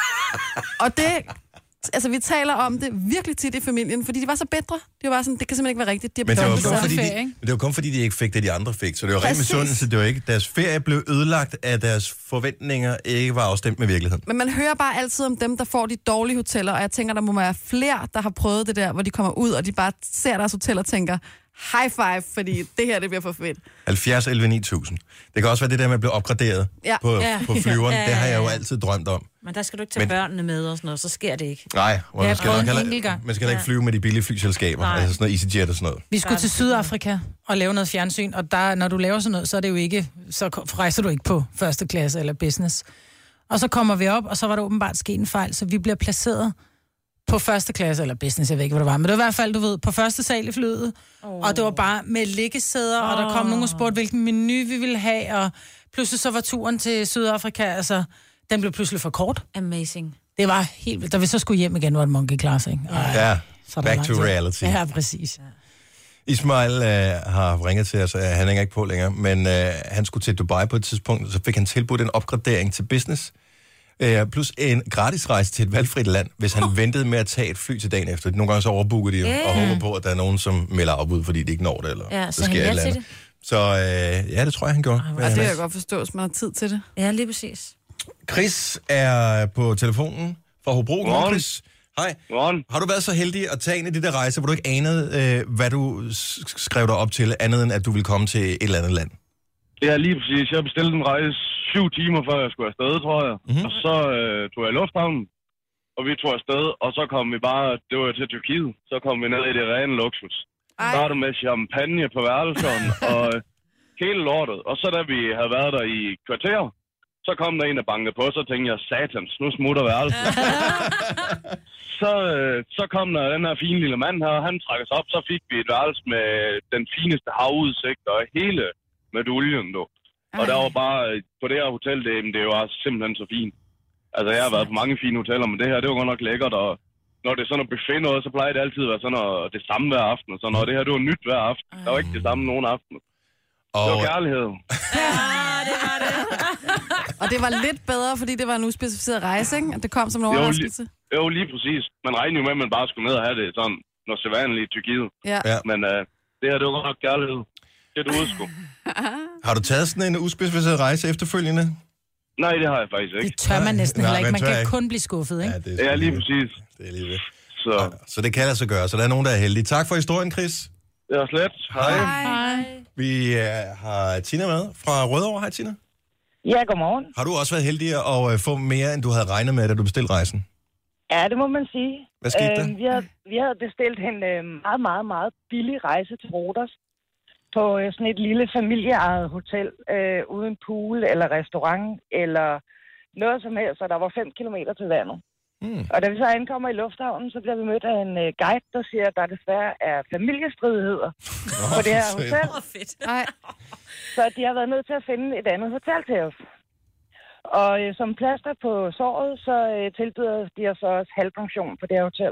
Og det... Altså, vi taler om det virkelig tit i familien, fordi de var så bedre. Det var bare sådan, det kan simpelthen ikke være rigtigt. De men det var, kun det fordi de, men det var kun fordi, de ikke fik det, de andre fik. Så det var rent misundelse. Det var ikke, deres ferie blev ødelagt, at deres forventninger ikke var afstemt med virkeligheden. Men man hører bare altid om dem, der får de dårlige hoteller, og jeg tænker, der må være flere, der har prøvet det der, hvor de kommer ud, og de bare ser deres hotel og tænker, high five, fordi det her, det bliver for fedt. halvfjerds elleve ni tusind. Det kan også være det der med at blive opgraderet ja. på, ja. på flyveren. Ja, ja, ja. Det har jeg jo altid drømt om. Men der skal du ikke tage men... børnene med og sådan noget, så sker det ikke. Nej, og man skal, en heller, enkelt man skal heller ikke flyve med de billige flyselskaber. Nej. Altså sådan noget EasyJet og sådan noget. Vi skulle til Sydafrika og lave noget fjernsyn, og der, når du laver sådan noget, så er det jo ikke, så rejser du ikke på første klasse eller business. Og så kommer vi op, og så var der åbenbart sket en fejl, så vi bliver placeret på første klasse, eller business, jeg ved ikke, hvad det var. Men det var i hvert fald, du ved, på første sal i flyet. Oh. Og det var bare med liggesæder, oh. og der kom nogen og spurgte, hvilken menu vi ville have, og pludselig så var turen til Sydafrika, altså, den blev pludselig for kort. Amazing. Det var helt vildt. Da vi så skulle hjem igen, var det monkey class, ikke? Ej, ja, back to reality. Ja, præcis. Ja. Ismail øh, har ringet til os, han hænger ikke på længere, men øh, han skulle til Dubai på et tidspunkt, og så fik han tilbudt en opgradering til business, øh, plus en gratis rejse til et valgfrit land, hvis han oh. ventede med at tage et fly til dagen efter. Nogle gange så overbooker de yeah. og håber på, at der er nogen, som melder afbud, fordi de ikke når det, eller ja, så der sker et eller andet. Så øh, ja, det tror jeg, han gjorde. Ja, det kan jeg godt forstå, hvis man har tid til det. Ja, lige præcis. Chris er på telefonen fra Hobro. Godmorgen. Chris. Hej. Godmorgen. Har du været så heldig at tage en af de der rejser, hvor du ikke anede, øh, hvad du skrev dig op til, andet end at du ville komme til et eller andet land? Ja, lige præcis. Jeg bestilte en rejse syv timer, før jeg skulle afsted, tror jeg. Mm-hmm. Og så øh, tog jeg i lufthavnen, og vi tog afsted, og så kom vi bare, det var til Tyrkiet, så kom vi ned i det rene luksus. Ej. Der var det med champagne på værelserne, og hele lortet. Og så da vi havde været der i kvarter, så kom der en, der bankede på, så tænkte jeg, satans, nu smutter værelsen. så, øh, så kom der den her fine lille mand her, han trak os op, så fik vi et værelse med den fineste havudsigt og hele meduljen, du. Og der var bare, på det her hotel, det, det var simpelthen så fint. Altså, jeg har været på mange fine hoteller, men det her, det var godt nok lækkert, og når det er sådan noget buffet noget, så plejer det altid at være sådan noget, det samme hver aften, og så når det her, det var nyt hver aften. Der var ikke det samme nogen aften. Og... Det var kærlighed. Ja, det var det. Og det var lidt bedre, fordi det var en uspecificeret rejse, ikke? At det kom som en overraskelse. Jo, li- jo, lige præcis. Man regnede jo med, at man bare skulle ned og have det sådan noget sædvanligt i Tyrkiet. Ja. Men uh, det her, det var godt nok kærlighed. Det er det udsku. Har du taget sådan en uspecificeret rejse efterfølgende? Nej, det har jeg faktisk ikke. Det tør man næsten Nej, heller ikke. Man kan ikke. kun blive skuffet, ikke? Ja, det er, ja, lige præcis. Det er lige det. Så. så det kan lade sig gøre. Så der er nogen, der er heldige. Tak for historien, Chris. Det var slet. Hej. Hej. Vi uh, har Tina med fra Rødovre. Hej, Tina. Ja, godmorgen. Har du også været heldig at uh, få mere, end du havde regnet med, da du bestilte rejsen? Ja, det må man sige. Hvad skete der? Øh, vi, havde, vi havde bestilt en øh, meget, meget, meget billig rejse til Rodos på øh, sådan et lille familieejet hotel, øh, uden pool eller restaurant eller noget som helst, så der var fem kilometer til vandet. Mm. Og da vi så ankommer i lufthavnen, så bliver vi mødt af en øh, guide, der siger, at der desværre er familiestridigheder oh, på det her hotel. Oh, fedt. Så de har været nødt til at finde et andet hotel til os. Og øh, som plaster på såret, så øh, tilbyder de os også halvpension på det her hotel.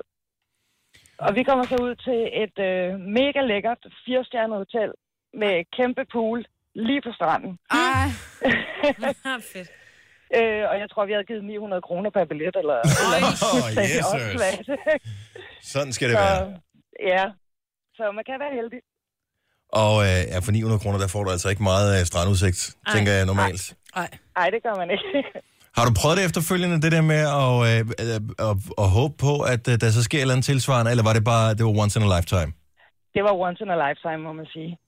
Og vi kommer så ud til et øh, mega lækkert firestjernet hotel med kæmpe pool lige på stranden. Ej. Fedt. Øh, og jeg tror, vi havde givet ni hundrede kroner per billet, eller... eller oh, yes, sådan skal det så, være. Ja, så man kan være heldig. Og øh, ja, for ni hundrede kroner, der får du altså ikke meget øh, strandudsigt, Ej. tænker jeg normalt. Nej, Nej, det gør man ikke. Har du prøvet det efterfølgende, det der med at, øh, øh, at, at håbe på, at øh, der så sker et eller andet tilsvarende, eller var det bare, det var once in a lifetime? Det var once in a lifetime, må man sige.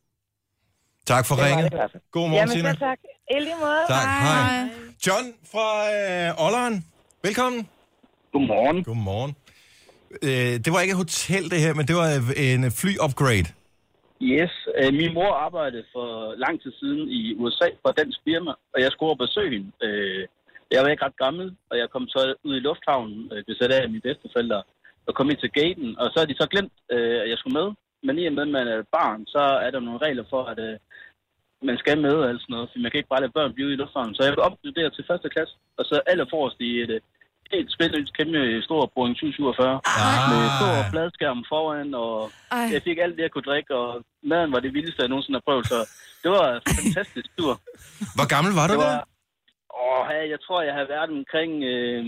Tak for ringet. God morgen, Tina. Jamen, tak. I lige måde. Tak, hej. hej. John fra øh, Olleren. Velkommen. Godmorgen. Godmorgen. Øh, det var ikke et hotel, det her, men det var en fly-upgrade. Yes. Øh, min mor arbejdede for lang tid siden i U S A for dansk firma, og jeg skulle over besøge hende. Øh, jeg var ikke ret gammel, og jeg kom så ud i lufthavnen, øh, besat af mine bedsteforældre, og kom ind til gaten, og så har de så glemt, øh, at jeg skulle med. Men i og med, at man er et barn, så er der nogle regler for, at øh, man skal med og alt sådan noget, for man kan ikke bare lade børn blive i lufthavnen. Så jeg blev opgraderet til første klasse, og så aller forrest i et helt spændende, kæmpe stor Boeing syv syvogfyrre ah. med stor fladskærm foran, og Ej. jeg fik alt det, jeg kunne drikke, og maden var det vildeste, jeg nogensinde har prøvet, så det var en fantastisk tur. Hvor gammel var du det der? Var, åh, jeg tror, jeg har været omkring øh,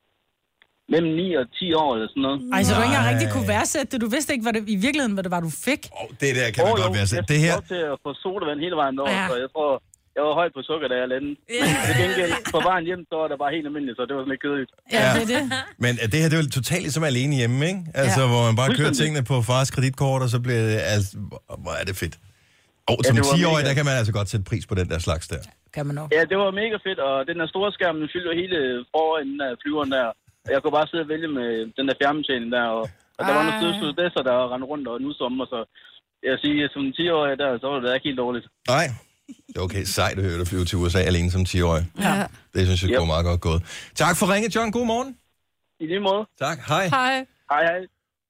mellem ni og ti år eller sådan noget. Ej, så du ikke engang rigtig kunne værdsætte det? Du vidste ikke, hvad det, i virkeligheden, hvad det var, du fik? Åh, oh, det der kan man oh, godt værdsætte. Det her... Jeg fik lov til at få sodavand hele vejen over, ja. Så jeg tror... Jeg var høj på sukker, da jeg landede. Yeah. Det gengæld, på vejen hjem, så var der bare helt almindeligt, så det var sådan lidt kedeligt. Ja, det er det. Men det her, det er jo totalt ligesom alene hjemme, ikke? Altså, ja. Hvor man bare kører tingene på fars kreditkort, og så bliver det... Altså, hvor er det fedt. Og ja, som ti-årig, der kan man altså godt sætte pris på den der slags der. Kan man nok. Ja, det var mega fedt, og den der store skærm, den fyldte hele foran af flyveren der. Og jeg kunne bare sidde og vælge med den der fjernbetjening der, og, og der var nogle søde studesser, der rendte rundt og nu sommer, så jeg siger, som ti-årig der, så var det ikke helt dårligt. Nej. Det er okay, sejt at høre dig flyve til U S A alene som ti-årig. Ja. Det synes jeg yep. går meget godt gået. Tak for ringet, John. God morgen. I lige måde. Tak. Hej. Hej. Hej, hej.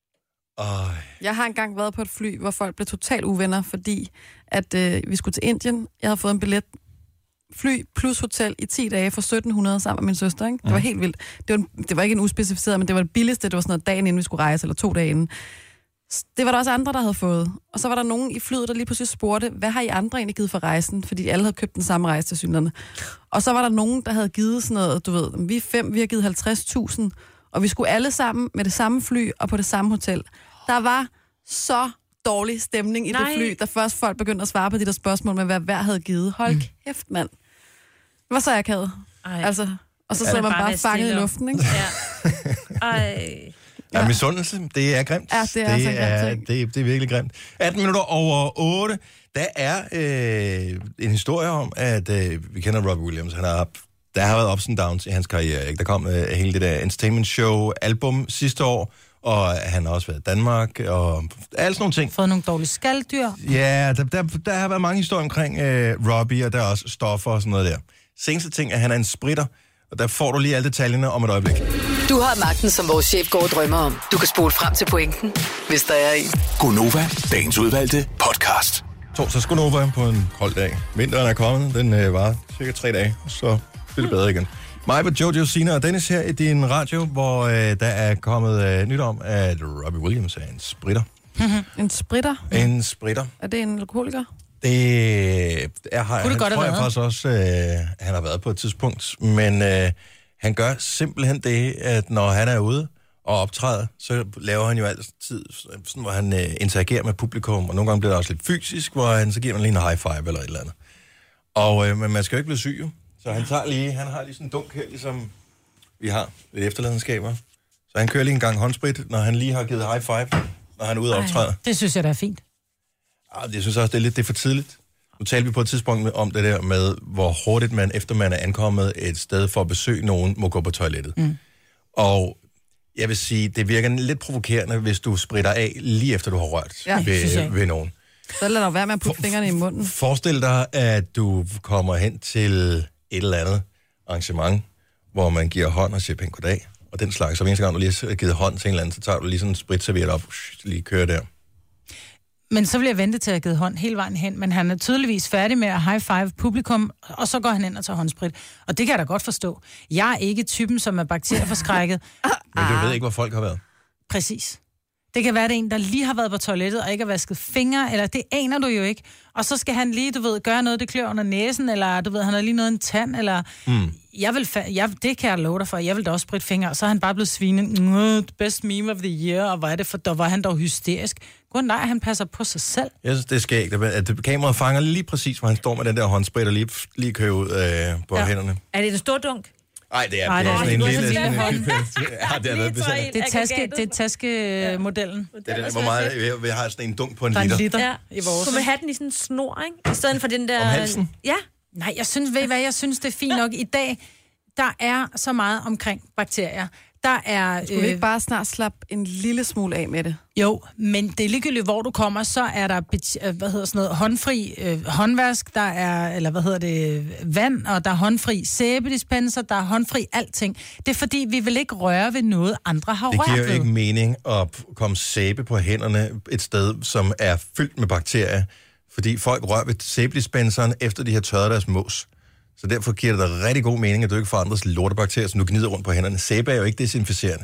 Øj. Jeg har engang været på et fly, hvor folk blev totalt uvenner, fordi at øh, vi skulle til Indien. Jeg havde fået en billet fly plus hotel i ti dage for sytten hundrede sammen med min søster. Ikke? Det var helt vildt. Det var, en, det var ikke en uspecificeret, men det var det billigste. Det var sådan noget dagen inden vi skulle rejse, eller to dage inden. Det var der også andre, der havde fået. Og så var der nogen i flyet, der lige pludselig spurgte, hvad har I andre egentlig givet for rejsen? Fordi alle havde købt den samme rejse til synligheden. Og så var der nogen, der havde givet sådan noget, du ved, vi er fem, vi har givet halvtreds tusind, og vi skulle alle sammen med det samme fly og på det samme hotel. Der var så dårlig stemning i Nej. det fly, da først folk begyndte at svare på de der spørgsmål med, hvad hver havde givet. Hold mm. kæft, mand. Det var så akavet. Altså, og så sidder man bare, bare fanget i luften, ikke? Ja. Ej... Ja, misundelse, det er grimt. Ja, det er, det, er, det, det er virkelig grimt. atten minutter over otte. Der er øh, en historie om, at øh, vi kender Robbie Williams. Han har, der har været ups and downs i hans karriere. Ikke? Der kom øh, hele det der entertainment show album sidste år, og han har også været i Danmark, og alle sådan nogle ting. Fået nogle dårlige skalddyr. Ja, der, der, der har været mange historier omkring øh, Robbie, og der er også stoffer og sådan noget der. Seneste ting er, at han er en spritter, og der får du lige alle detaljerne om et øjeblik. Du har magten, som vores chef går og drømmer om. Du kan spole frem til pointen, hvis der er en. Gonova, dagens udvalgte podcast. Torsdags Gonova på en kold dag. Vinteren er kommet, den øh, var cirka tre dage, så bliver det bedre igen. Mig, Jojo, Sina og Dennis her i din radio, hvor øh, der er kommet øh, nyt om, at Robbie Williams er en spritter. En spritter? En spritter. Er det en alkoholiker? Det er, har, Kunne det han, godt tror jeg været? faktisk også, øh, han har været på et tidspunkt, men øh, han gør simpelthen det, at når han er ude og optræder, så laver han jo altid sådan, hvor han øh, interagerer med publikum, og nogle gange bliver det også lidt fysisk, hvor han så giver man lige en high five eller et eller andet. Og, øh, men man skal jo ikke blive syg, jo. Så han tager lige, han har lige sådan en dunk her, ligesom vi har ved efterladenskaber. Så han kører lige en gang håndsprit, når han lige har givet high five, når han er ude og optræder. Det synes jeg, der er fint. Jeg synes også, det er lidt det er for tidligt. Nu talte vi på et tidspunkt om det der med, hvor hurtigt man, efter man er ankommet et sted for at besøge nogen, må gå på toilettet. Mm. Og Jeg vil sige, det virker lidt provokerende, hvis du spritter af, lige efter du har rørt Ja, ved, ved nogen. Så lad dig være med at putte fingrene i munden. Forestil dig, at du kommer hen til et eller andet arrangement, hvor man giver hånd og siger pænt goddag, og den slags. Så hver eneste gang, du lige har givet hånd til en eller anden, så tager du lige sådan en spritserviet op, lige kører der. Men så vil jeg vente til at have givet hånd hele vejen hen, men han er tydeligvis færdig med at high five publikum, og så går han ind og tager håndsprit. Og det kan jeg da godt forstå. Jeg er ikke typen, som er bakterieforskrækket. Men du ved ikke, hvor folk har været. Præcis. Det kan være, det er en, der lige har været på toilettet og ikke har vasket fingre, eller det aner du jo ikke. Og så skal han lige, du ved, gøre noget, det klør under næsen, eller du ved, han har lige noget en tand, eller... Mm. Jeg vil fa- jeg, det kan jeg love dig for. Jeg vil da også spritte fingre. Så er han bare blevet svinet. Best meme of the year, og hvor er det for, der var han dog hysterisk. Gud nej, han passer på sig selv. Jeg synes, det er skægt, at kameraet fanger lige præcis, hvor han står med den der håndsprit og lige, lige kører ud øh, på ja. hænderne. Er det en stor dunk? Nej, det er, Ej, det er sådan en lille... lille Ja, det er det. Det er taske, det er taskemodellen. Det er den, hvor meget, vi har sådan en dunk på en der liter. En liter ja. i vores. Kunne man have den i sådan en snor, ikke? I stedet for den der... Om halsen? Ja. Nej, jeg synes, ved I hvad, jeg synes, det er fint nok. I dag, der er så meget omkring bakterier. Der er... Skulle vi ikke bare snart slappe en lille smule af med det? Jo, men det er ligegyldigt, hvor du kommer, så er der, hvad hedder sådan noget, håndfri øh, håndvask, der er, eller hvad hedder det, vand, og der er håndfri sæbedispenser, der er håndfri alting. Det er fordi, vi vil ikke røre ved noget, andre har det rørt ved. Det giver jo ikke mening at komme sæbe på hænderne et sted, som er fyldt med bakterier, fordi folk rører ved sæbedispenseren, efter de har tørret deres mås. Så derfor giver det dig rigtig god mening, at du ikke får andres lortebakterier, som du gnider rundt på hænderne. Sæbe er jo ikke desinficerende.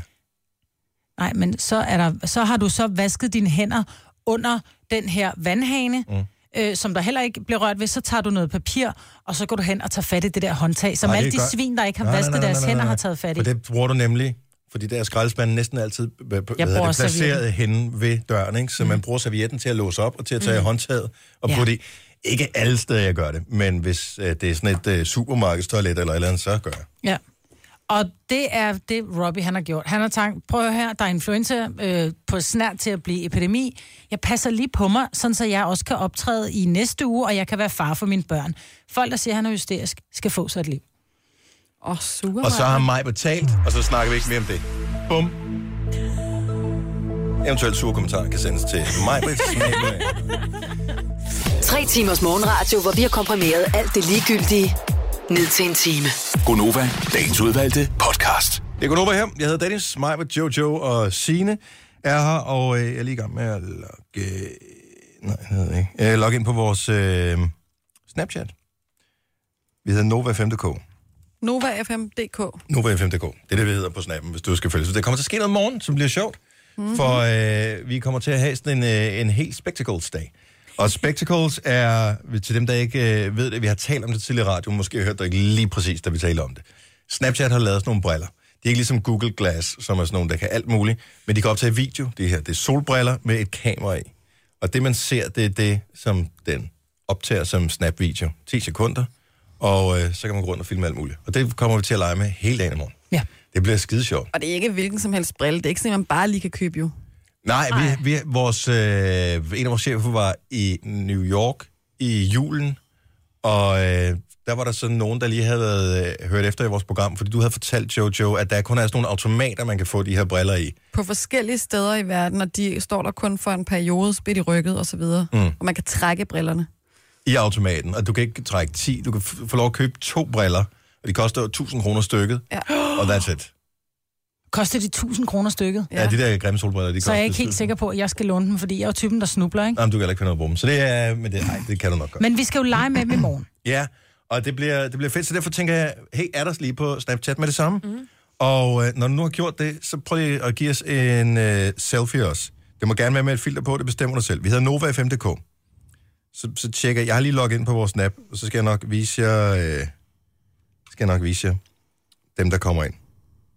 Nej, men så, er der, så har du så vasket dine hænder under den her vandhane, mm. øh, som der heller ikke bliver rørt ved. Så tager du noget papir, og så går du hen og tager fat i det der håndtag, som nej, alle de gør... svin, der ikke har nej, vasket nej, nej, nej, nej, nej. deres hænder, har taget fat i. For det bruger du nemlig, fordi der er skraldespanden næsten altid b- b- det, placeret henne ved døren, ikke? Så mm. man bruger servietten til at låse op, og til at tage mm. håndtaget og ja. putte i. Ikke alle steder, jeg gør det, men hvis øh, det er sådan et øh, supermarkedstoilet eller et eller andet, så gør jeg. Ja, og det er det, Robbie han har gjort. Han har tænkt, prøv her, der er influenza øh, på snart til at blive epidemi. Jeg passer lige på mig, sådan så jeg også kan optræde i næste uge, og jeg kan være far for mine børn. Folk, der siger, han er hysterisk, skal få sig et liv. Åh, oh, super. Og så har mig betalt, og så snakker vi ikke mere om det. Bum. Eventuelt sure kommentarer kan sendes til mig. Tre timers morgenradio, hvor vi har komprimeret alt det ligegyldige ned til en time. Gonova, dagens udvalgte podcast. Det er Gonova her. Jeg hedder Dennis, mig med Jojo og Signe er her, og øh, jeg er lige i gang med at logge... Nej, jeg hedder ikke. Jeg logge ind på vores øh, Snapchat. Vi hedder Nova fem punktum d k. Nova F M punktum d k. Nova F M punktum d k. Det er det, vi hedder på Snappen, hvis du skal følge. Så det kommer til at ske noget i morgen, som bliver sjovt. Mm-hmm. For øh, vi kommer til at have sådan en, øh, en helt spectacles-dag. Og spectacles er, til dem, der ikke øh, ved det, vi har talt om det tidligere radio, måske har hørt det ikke lige præcis, da vi taler om det. Snapchat har lavet sådan nogle briller. De er ikke ligesom Google Glass, som er sådan nogle, der kan alt muligt, men de kan optage video. Det her, det er solbriller med et kamera i. Og det, man ser, det er det, som den optager som snap-video. ti sekunder, og øh, så kan man gå rundt og filme alt muligt. Og det kommer vi til at lege med hele dagen i morgen. Ja. Det bliver skide sjovt. Og det er ikke hvilken som helst brille. Det er ikke sådan, man bare lige kan købe jo. Nej, vi, vi, vores, øh, en af vores chefer var i New York i julen, og øh, der var der sådan nogen, der lige havde været, øh, hørt efter i vores program, fordi du havde fortalt, Jojo, at der kun er sådan nogle automater, man kan få de her briller i. På forskellige steder i verden, og de står der kun for en periode, spidt i rykket og så videre. Mm. Og man kan trække brillerne. I automaten, og du kan ikke trække ti, du kan f- få lov at købe to briller, og de koster tusind kroner stykket, ja. Og that's it. Koster de tusind kroner stykket? Ja, ja, de der grimme solbriller, de koster. Så er jeg ikke helt sikker på, at jeg skal låne dem, fordi jeg er jo typen, der snubler, ikke? Jamen, du kan heller ikke finde noget at bruge dem. Så det er, men det, nej, det kan du nok gøre. Men vi skal jo lege med dem i morgen. Ja, og det bliver, det bliver fedt, så derfor tænker jeg, hey, er der lige på Snapchat med det samme? Mm. Og øh, når du nu har gjort det, så prøv lige at give os en øh, selfie også. Det må gerne være med et filter på, det bestemmer du selv. Vi hedder Nova F M punktum d k. Så, så tjekker jeg, jeg har lige logget ind på vores Snap, og så skal jeg nok vise jer, øh, skal jeg nok vise jer dem, der kommer ind.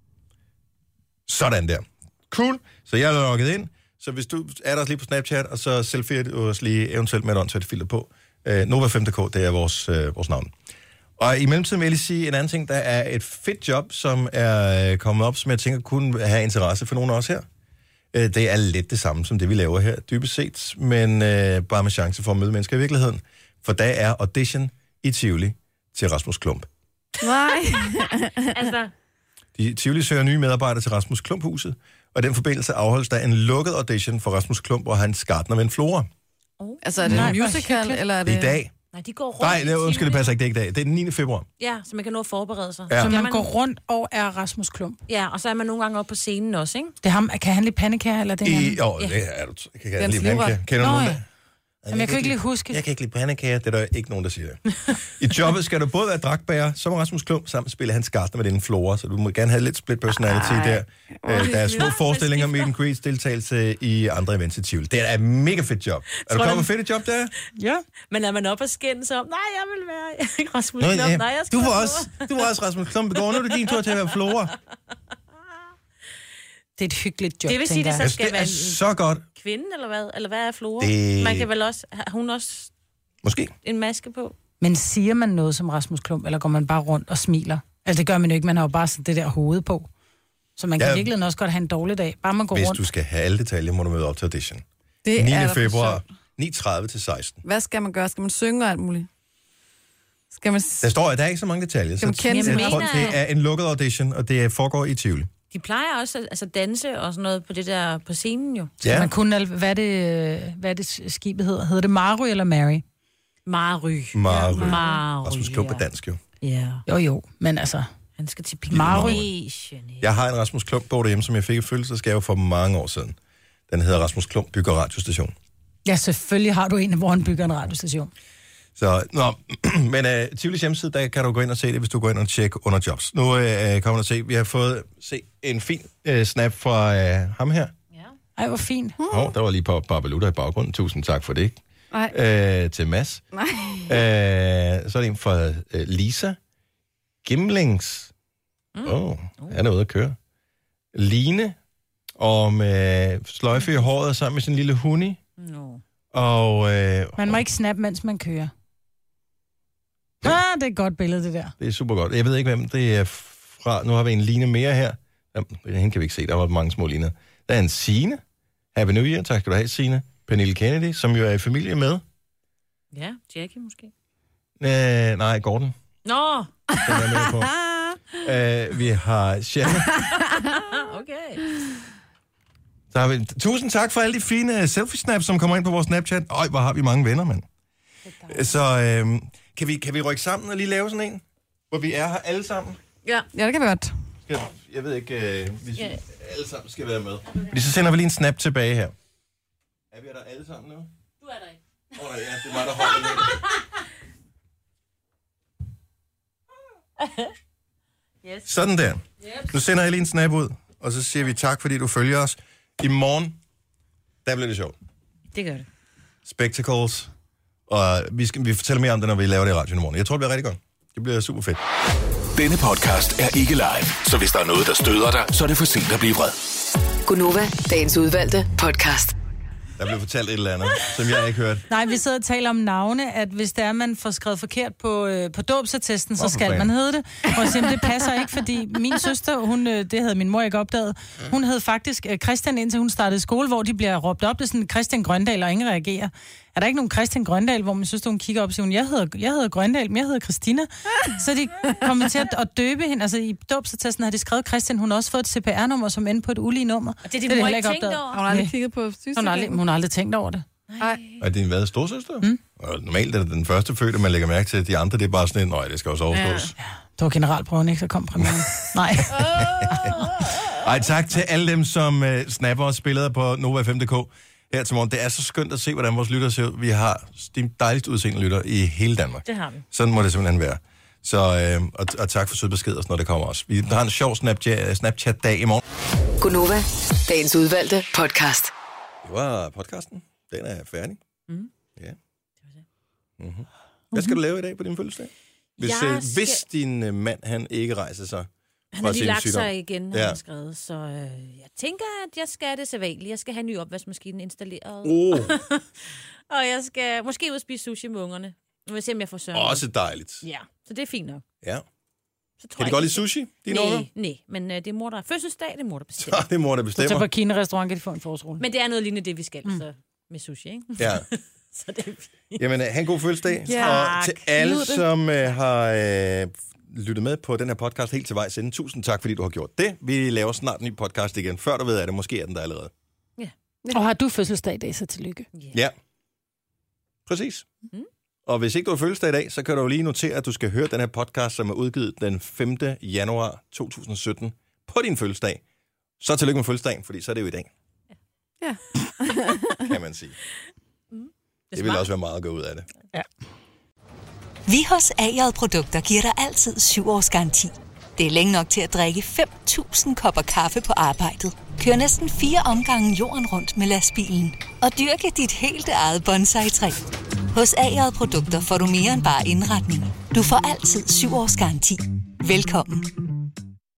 Sådan der. Cool. Så jeg er logget ind. Så hvis du er der lige på Snapchat, og så selfie du os lige eventuelt med et åndssvagt filter på. Øh, Nova fem punktum d k, det er vores, øh, vores navn. Og i mellemtiden vil jeg lige sige en anden ting. Der er et fedt job, som er kommet op, som jeg tænker kunne have interesse for nogen af os her. Øh, det er lidt det samme som det, vi laver her, dybest set. Men øh, bare med chance for at møde mennesker i virkeligheden. For der er audition i Tivoli til Rasmus Klump. Nej. Altså... De Tivoli søger nye medarbejdere til Rasmus Klump-huset, og i den forbindelse afholdes der en lukket audition for Rasmus Klump og hans gartner ven Flora. Oh. Altså, er det en musical, eller er det... Det er i dag. Nej, de går rundt. Nej, det, undskyld, det passer ikke, det er ikke i dag. Det er den niende februar. Ja, så man kan nå at forberede sig. Ja. Så man, man går rundt og er Rasmus Klump. Ja, og så er man nogle gange oppe på scenen også, ikke? Det er ham. Kan han lide pandekager, eller det er I, han? jo, Ja. det er du. Jeg kan Den ikke lide sliver. pandekager. Kender du Nå, nogen ja. der? Jamen, jeg kan ikke lige huske. Jeg kan ikke lide pandekager, det er der ikke nogen, der siger. I jobbet skal du både være dragtbærer, som Rasmus Klump, samt spille hans gartner med den Flora, så du må gerne have lidt split personality Ej. der. Øh, der er små forestillinger, meet and greets, deltagelse i andre events i Tivoli. Det er et mega fedt job. Er du klar på fedt job, der? Ja. Men er man oppe og skændes om, nej, jeg vil være Rasmus Nå, Klump, ja. nej, jeg skal Du var være også, du var også Rasmus Klump i går. Nu er det din tur til at være Flora. Det er et hyggeligt job, Det vil sige, tænker det jeg. så skal Det være er en så godt. kvinde, eller hvad? Eller hvad er Flora? Det- Man kan vel også, har hun også Måske. en maske på? Men siger man noget som Rasmus Klump, eller går man bare rundt og smiler? Altså, det gør man jo ikke. Man har jo bare sådan det der hoved på. Så man kan Ja. ja. virkelig også godt have en dårlig dag. Bare man går Hvis rundt. du skal have alle detaljer, må du møde op til audition. Det er niende da for februar, sjovt. ni tredive til seksten. Hvad skal man gøre? Skal man synge og alt muligt? Skal man... Der står, at der er ikke så mange detaljer, Skal man så kende jeg sin tror, mail? det er en lukket audition, og det foregår i Tivoli. De plejer også at altså, danse og sådan noget på det der på scenen jo. Ja. Man kunne, al- hvad er det, hvad er det skibet hedder? Hedder det Mary eller Mary? Mary. Mary. Mary. Rasmus Klump er dansk jo. Ja. Jo, jo, men altså... Han skal til Mary. Pindonesien. Jeg har en Rasmus Klump-bog derhjemme, som jeg fik i fødselsdagsgave for mange år siden. Den hedder Rasmus Klump bygger radiostation. Ja, selvfølgelig har du en, hvor han bygger en radiostation. Så, nå, men uh, Tivolis hjemmeside, der kan du gå ind og se det, hvis du går ind og tjekker under jobs. Nu uh, kommer du se, vi har fået se en fin uh, snap fra uh, ham her. Ej, hvor fint. Åh, oh, der var lige på Barbalutter i baggrunden. Tusind tak for det. Nej. Uh, til Mads. Nej. Uh, så er det en fra uh, Lisa Gimlings. Åh, mm. oh, han er ude at køre. Line, og med sløjfe i håret sammen med sin lille hunde. No. Og øh, Man må ikke snappe, mens man kører. Ah, det er et godt billede, det der. det er super godt. Jeg ved ikke, hvem det er fra. Nu har vi en Line mere her. Jamen, hende kan vi ikke se. Der var mange små Liner. Der er en Signe. Happy New Year. Tak skal du have, Signe. Pernille Kennedy, som jo er i familie med. Ja, Jackie måske. Øh, nej, Gordon. Nå! Den er med på. øh, vi har Shanna. Okay. Så har vi, tusind tak for alle de fine selfie-snaps, som kommer ind på vores Snapchat. Øj, hvor har vi mange venner, mand. Så øh, kan, vi, kan vi rykke sammen og lige lave sådan en, hvor vi er her alle sammen? Ja, ja det kan vi godt. Jeg, jeg ved ikke, øh, hvis vi alle sammen skal være med. Fordi så sender vi lige en snap tilbage her. Er vi der alle sammen nu? Du er der ikke. Åh, oh, ja, det var der holdt med. Yes. Sådan der. Nu sender jeg lige en snap ud, og så siger vi tak, fordi du følger os. I morgen, der bliver det sjovt. Det gør det. Spectacles. Og vi, skal, vi fortæller mere om det, når vi laver det i radioen i morgen. Jeg tror, det bliver rigtig godt. Det bliver super fedt. Denne podcast er ikke live, så hvis der er noget, der støder dig, så er det for sent at blive vred. Gunova, dagens udvalgte podcast. Der blev fortalt et eller andet, som jeg ikke hørte. Nej, vi sidder og taler om navne, at hvis det er, man får skrevet forkert på, øh, på dåbsattesten, så Hvorfor skal fanden? man hedde det. Og jeg siger, det passer ikke, fordi min søster, hun, øh, det havde min mor ikke opdaget, hun hed faktisk øh, Christian, indtil hun startede skole, hvor de bliver råbt op. Det er sådan Christian Grøndal, og ingen reagerer. Er der ikke nogen Christian Grøndal, hvor min søster, hun kigger op og siger, hun, jeg hedder, jeg hedder Grøndal, men jeg hedder Christina. Så de kommer til at, at døbe hende. Altså i dåbsattesten har de skrevet Christian, hun har også fået et C P R-nummer, som endte på et ulige nummer. Og det er de mor ikke tænkt over. Har hun aldrig kigget på Hun har aldrig, hun har aldrig tænkt over det. Nej. Er det en hvad, storsøster? Mm. Og normalt er det den første fødte, man lægger mærke til. De andre, det er bare sådan en, nej, det skal også overstås. Ja. Det var generalprøven, ikke? Så kom premieren. Nej. Ej, tak til alle dem, som uh, snapper os billeder på Nova fem punktum d k her til morgen. Det er så skønt at se, hvordan vores lytter ser ud. Vi har de dejligst udseende lytter i hele Danmark. Det har vi. Sådan må det simpelthen være. Så, øh, og, og tak for søde beskeder, når det kommer også. Vi har en sjov Snapchat, Snapchat-dag i morgen. Gunova, dagens udvalgte podcast. Det var podcasten. Den er færdig. Mm. Ja. Mm-hmm. Hvad skal du lave i dag på din fødselsdag? Hvis, Jeg øh, skal- hvis din øh, mand, han ikke rejser sig Han fra har lige sin lagt sygdom. sig igen, har Ja. han skrevet. Så øh, jeg tænker, at jeg skal det sædvanligt. Jeg skal have en ny opvaskemaskine installeret. Oh. Og jeg skal måske ud og spise sushi med ungerne. Nu vil jeg se, om jeg får søren. Også dejligt. Ja, så det er fint nok. Ja. Så tror Kan de jeg godt lide ikke- sushi, dine unger? Nej, nej, men øh, det er mor, der er fødselsdag, det er mor, der bestemmer. Så det er mor, der Så til bestemmer. på Kina-restaurant kan de få en forårsrulle. Men det er noget lignende det, vi skal, mm. så med sushi, ikke? Ja. Så det er fint. Jamen, øh, have en god fødselsdag. Ja. Og til alle, Nyd det. som øh, har øh, lyttet med på den her podcast helt til vejs ende. Tusind tak, fordi du har gjort det. Vi laver snart en ny podcast igen. Før du ved af det, måske er den der allerede. Ja. Og har du fødselsdag i dag, så tillykke. Yeah. Ja. Præcis. Mm. Og hvis ikke du har fødselsdag i dag, så kan du jo lige notere, at du skal høre den her podcast, som er udgivet den femte januar to tusind sytten på din fødselsdag. Så tillykke med fødselsdagen, fordi så er det jo i dag. Ja. Kan man sige. Mm. Det, det vil også være meget at gå ud af det. Ja. Vi hos A J Produkter giver dig altid syv års garanti. Det er længe nok til at drikke fem tusind kopper kaffe på arbejdet. Kør næsten fire omgange jorden rundt med lastbilen. Og dyrke dit helt eget bonsai-træ. Hos A J Produkter får du mere end bare indretning. Du får altid syv års garanti. Velkommen.